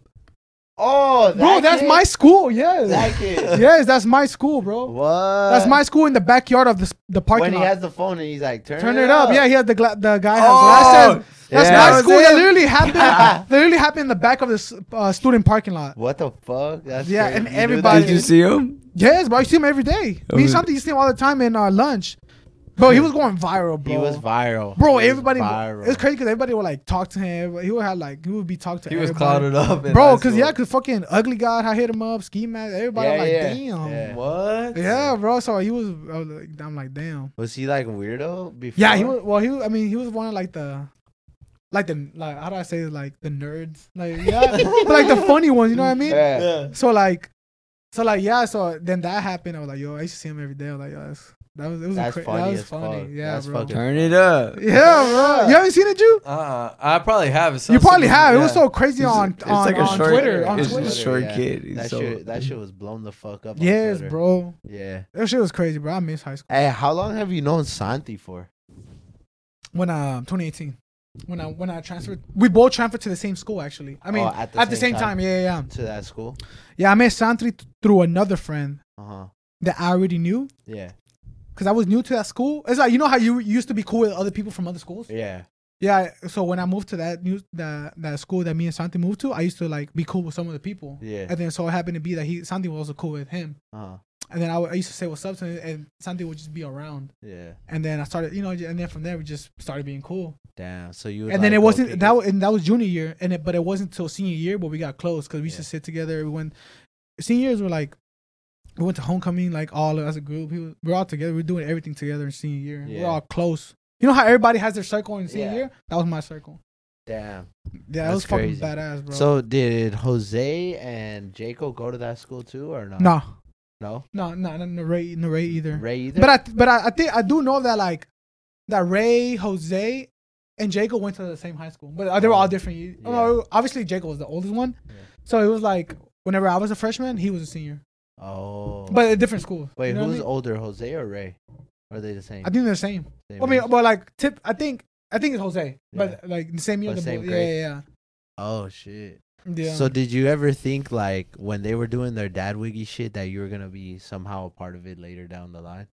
Oh, that Bro, that's kid? my school. Yes, That kid. yes, that's my school, bro. What? That's my school in the backyard of the s- the parking When he lot. has the phone and he's like, turn, Turn it up. Yeah, he had the gla- the guy has Oh, glasses. That's yeah. my That school. was That him. literally happened. that literally happened in the back of the s- uh, student parking lot. What the fuck? That's Yeah, crazy. and You knew everybody- that Did you kid? see him? Yes, bro. I see him every day. Oh, Me and yeah. something you see him all the time in our lunch. Bro, he was going viral, bro. He was viral. Bro, He was everybody. viral. It was crazy because everybody would like talk to him. He would have like he would be talked to. He was everybody. clouded up. in bro. high Because school. yeah, because fucking ugly God, I hit him up. Ski mask. Everybody Yeah, like yeah, damn. yeah. What? Yeah, bro. So he was. I was like, I'm like damn. Was he like weirdo before? Yeah, he was. Well, he. Was, I mean, he was one of like the, like the like how do I say it? Like the nerds. Like yeah, but like the funny ones. You know what I mean? Yeah. Yeah. So like, so like yeah. So then that happened. I was like, yo, I used to see him every day. I was like, yo, that's, that was it was a That's cra- funny that was as funny. fuck. Yeah, That's bro. fucking- Turn it up. Yeah, bro. You haven't seen it, Jew? Uh, I probably have. It You sounds probably super- have. It was yeah. so crazy on It's on, like a on short- Twitter. On it's Twitter. a short kid. He's That so- shit, that shit was blown the fuck up. on Yes, Twitter. bro. Yeah. That shit was crazy, bro. I miss high school. Hey, how long have you known Santi for? When um twenty eighteen. when I when I transferred. We both transferred to the same school actually. I mean, Oh, at the, same, time. Yeah, yeah, yeah. To that school. Yeah, I met Santri th- through another friend Uh huh. that I already knew Yeah. because I was new to that school. It's like you know how you used to be cool with other people from other schools. Yeah. Yeah. So when I moved to that new that that school that me and Santi moved to, I used to like be cool with some of the people. Yeah. And then so it happened to be that he Santi was also cool with him. Uh huh. And then I, w- I used to say what's up to him, and Santi would just be around. Yeah. And then I started, you know, and then from there we just started being cool. Damn. So you. would, And then like, it go wasn't pick that, it- wa- and that was junior year, and it, but it wasn't until senior year, but we got close because we used to Yeah. sit together. We went senior years were like we went to homecoming like all as a group. We were, we were all together. We were doing everything together in senior year. We Yeah. We're all close. You know how everybody has their circle in senior Yeah. year? That was my circle. Damn. Yeah, that That's was fucking crazy. badass, bro. So did Jose and Jaco go to that school too, or no? no, No. no, no, no, no Ray, no Ray either. Ray either. But I, but I, I think I do know that like that Ray, Jose, and Jacob went to the same high school, but they were all different. years. Yeah. Oh, obviously Jacob was the oldest one, Yeah. so it was like whenever I was a freshman, he was a senior, Oh. but at different schools. Wait, you know what I who's mean? older, Jose or Ray? Or are they the same? I think they're the same. Same I mean, age? but like tip, I think I think it's Jose, but like the same year. Oh, the same boy- grade. yeah, Oh shit. yeah, yeah. So did you ever think like when they were doing their dad wiggy shit that you were gonna be somehow a part of it later down the line?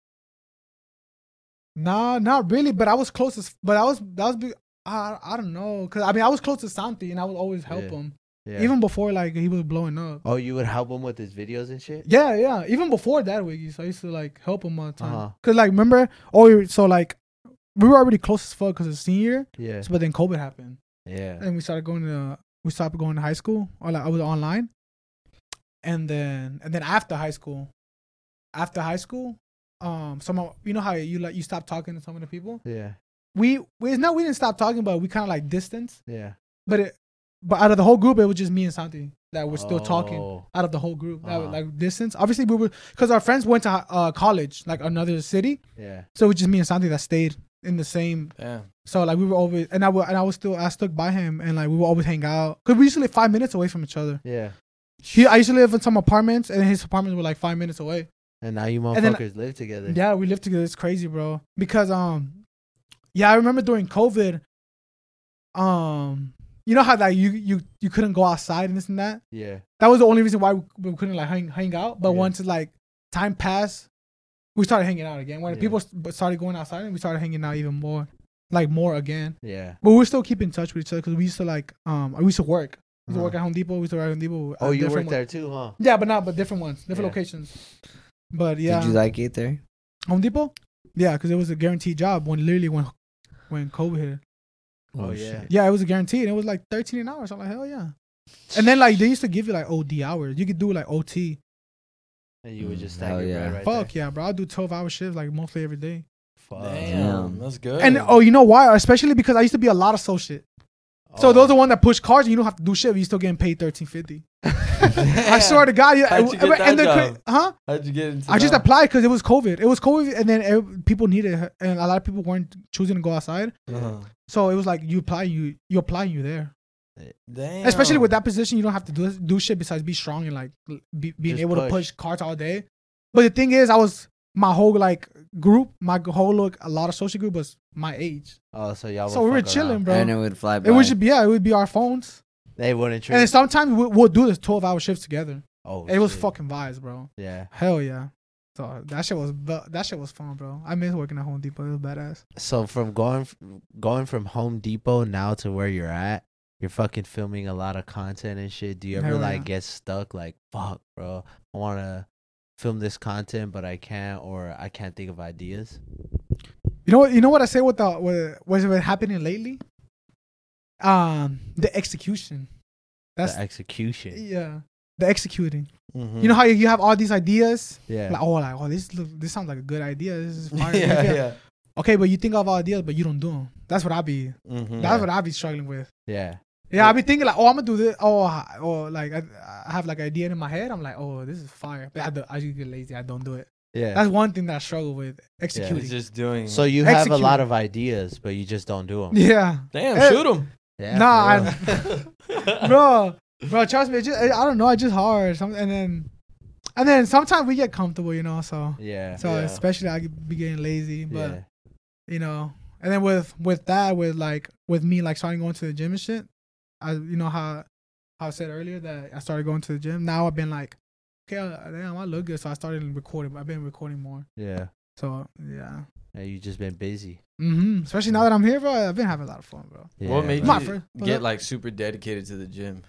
Nah, not really. But I was close as. But I was that was. Big, I I don't know, cause I mean I was close to Santi and I would always help Yeah. him Yeah. even before like he was blowing up. Oh, you would help him with his videos and shit? Yeah, yeah. Even before that wiggy, so I used to like help him all the time. Uh-huh. Cause like remember, oh, so like we were already close as fuck because it's senior. Yeah. So, but then COVID happened, Yeah. and we started going to we stopped going to high school. Or like I was online, and then and then after high school, after high school, um, some of, you know how you like you stop talking to some of the people. Yeah. We we no we didn't stop talking, but we kind of like distance. Yeah. But it, but out of the whole group, it was just me and Santi that were still talking. Oh. Out of the whole group, that was, Uh-huh. like distance. Obviously, we were because our friends went to uh, college, like another city. Yeah. So it was just me and Santi that stayed in the same. Damn. So like we were always, and I was, and I was still, I stuck by him, and like we would always hang out because we used to live five minutes away from each other. Yeah. He, I used to live in some apartments, and his apartments were like five minutes away. And now you And then- motherfuckers live together. Yeah, we lived together. It's crazy, bro. Because um, yeah, I remember during COVID, um, you know how like you you you couldn't go outside and this and that. Yeah. That was the only reason why we, we couldn't like hang hang out. But Yeah. once like time passed, we started hanging out again. When Yeah. people st- started going outside, and we started hanging out even more, like more again. Yeah. But we still keep in touch with each other because we used to like um we used to work. We used to work Uh-huh. at Home Depot. We used to work at Home Depot. Oh, at you different worked one- there too, huh? Yeah, but not but different ones, different Yeah. locations. But yeah, Did you like it there? Home Depot. Yeah, because it was a guaranteed job when literally when when COVID hit. Oh, yeah. Yeah, it was a guaranteed. And it was like thirteen an hour. So I'm like, hell yeah. And then like they used to give you like O D hours. You could do like O T. And you would just Mm, stack hell your yeah. bread right Fuck there. yeah, bro. I do twelve hour shifts like mostly every day. Fuck. Damn. That's good. And oh, you know why? Especially because I used to be a lot of associate. So Oh. those are the one that push cars and you don't have to do shit. But you still getting paid thirteen fifty. I swear to God, yeah. How'd you get that and the job? cra- huh? How'd you get into I just that? applied because it was COVID. It was COVID, and then ev- people needed, it, and a lot of people weren't choosing to go outside. Uh-huh. So it was like you apply, you you apply, you there. Damn. Especially with that position, you don't have to do do shit besides be strong and like be, being Just able to push. push carts all day. But the thing is, I was my whole like group, my whole like a lot of social group was my age. Oh, so y'all. So would we were fuck chilling, around. bro. And it would fly by. It would just be yeah, it would be our phones, They wouldn't trip. and then sometimes we, we'll do this twelve hour shifts together. Oh, It was shit. fucking vibes, bro. Yeah. Hell yeah. So that shit was bu- that shit was fun, bro. I miss working at Home Depot. It was badass. So from going f- going from Home Depot now to where you're at, you're fucking filming a lot of content and shit. Do you ever Hell like yeah. get stuck? Like, fuck, bro, I want to film this content, but I can't, or I can't think of ideas. You know what? You know what I say with the what what's been happening lately? Um, the execution. That's the execution. yeah, the executing. Mhm. You know how you, you have all these ideas, Yeah. like oh, like oh, this look, this sounds like a good idea. This is fire. yeah, yeah. Okay, but you think of all ideas, but you don't do them. That's what I be. Mhm. That's what I be struggling with. Yeah. Yeah, I be thinking like, oh, I'm gonna do this. Oh, I- or like I, I have like an idea in my head. I'm like, oh, this is fire. But I, do, I just get lazy. I don't do it. Yeah. That's one thing that I struggle with executing. It's just doing. So you have a Execute. lot of ideas, but you just don't do them. Yeah, damn, Eh, shoot him. Yeah. nah, for real. I, bro, bro, trust me. It just, I don't know. It's just hard. Some, and then, and then sometimes we get comfortable, you know. So, yeah. so Yeah. especially I be getting lazy, but yeah. you know, and then with with that, with like with me like starting going to the gym and shit, I you know how how I said earlier that I started going to the gym. Now I've been like, okay, uh, damn, I look good, so I started recording. I've been recording more. Yeah. So yeah. Yeah, you just been busy. Mm-hmm. Especially now that I'm here, bro. I've been having a lot of fun, bro. Yeah, what made bro. My you friend- get like super dedicated to the gym?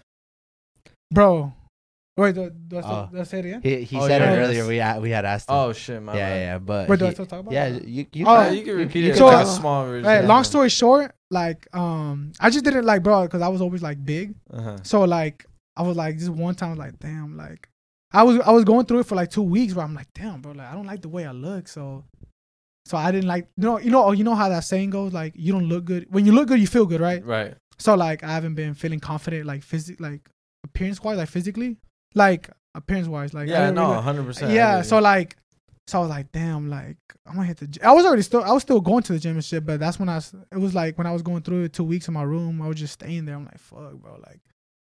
Bro, wait, do, do, I, still, Oh. do I say it again? He he Oh, said yeah. it earlier. We had, we had asked him. Oh shit, my yeah, bad. yeah, yeah, but Wait, do I he- still talk about yeah, it? you you Oh, Yeah, can- you can repeat you it. can So, like talk- a small version. Hey, Yeah. long story short, like um, I just did it like, bro, because I was always like big. Uh-huh. So like, I was like, just one time, I was like, damn, like, I was I was going through it for like two weeks, but I'm like, damn, bro, like I don't like the way I look, so. So I didn't like, you know, you know, you know how that saying goes, like you don't look good. When you look good, you feel good, right? Right. So like, I haven't been feeling confident, like physic, like appearance wise, like physically, like appearance wise, like I Yeah, didn't no, really- one hundred percent. yeah. So like, so I was like, damn, like I'm gonna hit the. Gym. I was already still, I was still going to the gym and shit, but that's when I, was, it was like when I was going through it, two weeks in my room, I was just staying there. I'm like, fuck, bro, like,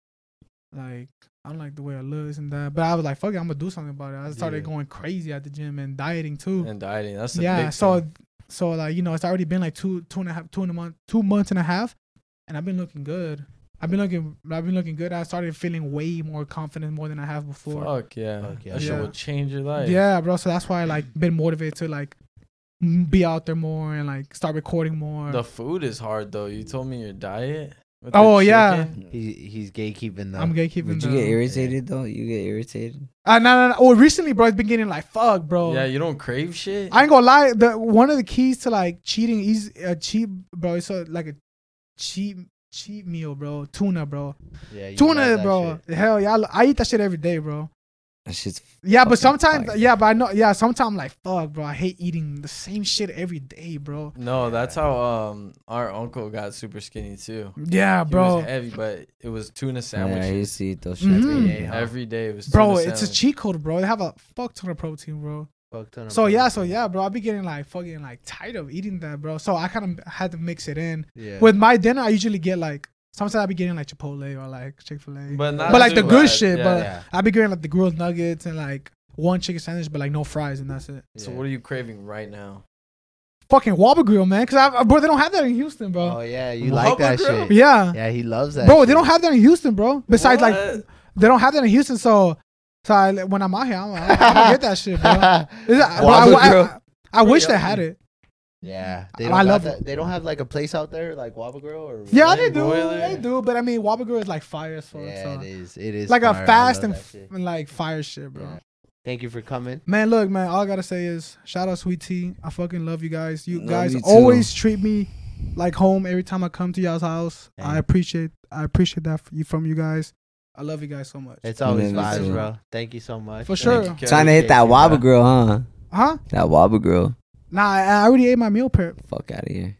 like I don't like the way I look this and that. But I was like, fuck it, I'm gonna do something about it. I started Yeah. going crazy at the gym and dieting too. and dieting. That's the Yeah, big so thing. so like you know, it's already been like two two and a half two and a month two months and a half, and I've been looking good. I've been looking I've been looking good. I started feeling way more confident more than I have before. Fuck yeah. Fuck yeah. That shit Yeah. will change your life. Yeah, bro. So that's why I like been motivated to like m- be out there more and like start recording more. The food is hard though. You told me your diet. with the Oh, yeah. chicken. He he's gatekeeping though. I'm gatekeeping. Would you the, get irritated though? You get irritated? Uh, no, no, no. Oh, recently, bro, it's been getting like fuck, bro. Yeah, you don't crave shit. I ain't gonna lie. The one of the keys to like cheating is a cheap, bro. It's a, like a cheap cheap meal, bro. Tuna, bro. yeah, you Tuna, love that bro. shit. Hell yeah, I, I eat that shit every day, bro. That shit's Yeah, but Fucking sometimes, fire. yeah, but I know, yeah, sometimes I'm like, fuck, bro. I hate eating the same shit every day, bro. No, that's how um our uncle got super skinny too. Yeah, He bro. was heavy, but it was tuna yeah, I sandwiches. used to eat those Mhm. shit. Every day, huh? Every day it was Bro, tuna it's a sandwich. cheat code, bro. They have a fuck ton of protein, bro. Fuck ton of So yeah, protein. so yeah, bro. I be getting like fucking like tired of eating that, bro. So I kind of had to mix it in. Yeah. With my dinner, I usually get like sometimes I be getting like Chipotle or like Chick Fil A, But not but like the too good bad. shit. Yeah. But yeah. I be getting like the grilled nuggets and like one chicken sandwich, but like no fries, and that's it. So Yeah. what are you craving right now? Fucking Whopper Grill, man. Cause I, bro, they don't have that in Houston, bro. Oh yeah, you like that Whopper shit. grill? Yeah, Yeah, he loves that. bro, shit. they don't have that in Houston, bro. Besides, like What? they don't have that in Houston, so so I, when I'm out here, I'm, I'm gonna get that shit, bro. Is it- bro, I, Whopper I- Grill? I- I wish they Pretty had yummy. it. Yeah, they I don't. love got that. They don't have like a place out there like Whopper Grill or. Yeah, Flame they do, broiler. they do. But I mean, Whopper Grill is like fire as fuck. Yeah, so. it is. It is Like a fire. I fast love and, that f- shit. and like fire shit, bro. Yeah. Thank you for coming. Man, look, man, all I gotta say is shout out Sweet Tea. I fucking love you guys. You Love guys you too. always treat me like home every time I come to y'all's house. Hey. I appreciate I appreciate that for you from you guys. I love you guys so much. It's always Yeah, me vibes, too. bro. Thank you so much. For sure. Thank you, Trying to hit that Casey, Whopper bro. Grill, huh? Huh? That Whopper Grill. Nah, I, I already ate my meal prep. Fuck out of here.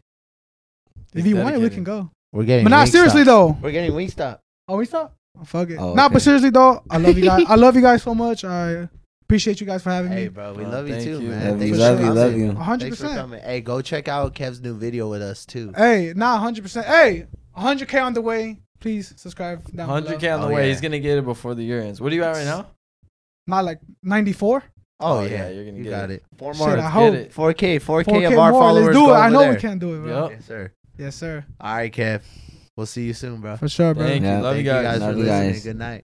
If you want it, we can go. We're getting. But nah, Wingstop. seriously though. We're getting Wingstop. Oh, we stop. Oh, fuck it. Oh, Nah, okay. but seriously though, I love you guys. I love you guys so much. I appreciate you guys for having Hey, me. bro, we Oh, love you thank too, you. man. Love Thanks you, for love you, coming. love you. A hundred Thanks for percent. coming. Hey, go check out Kev's new video with us too. Hey, nah, one hundred percent. Hey, one hundred K on the way. Please subscribe down one hundred K below. on the Oh, way. yeah. He's gonna get it before the year ends. What are you at right now? Not like ninety-four. Oh, Oh, yeah, yeah, you're gonna you get got it. it. Four Shit, more. I Let's hope. get it. four K, four K four K of our more. followers. Let's do go it. I over know there. we can do it, bro. Yup. Yes, sir. Yes, sir. All right, Kev. We'll see you soon, bro. For sure, bro. Thank you. Yeah. Love Thank you guys. for Love you listening. guys. Good night.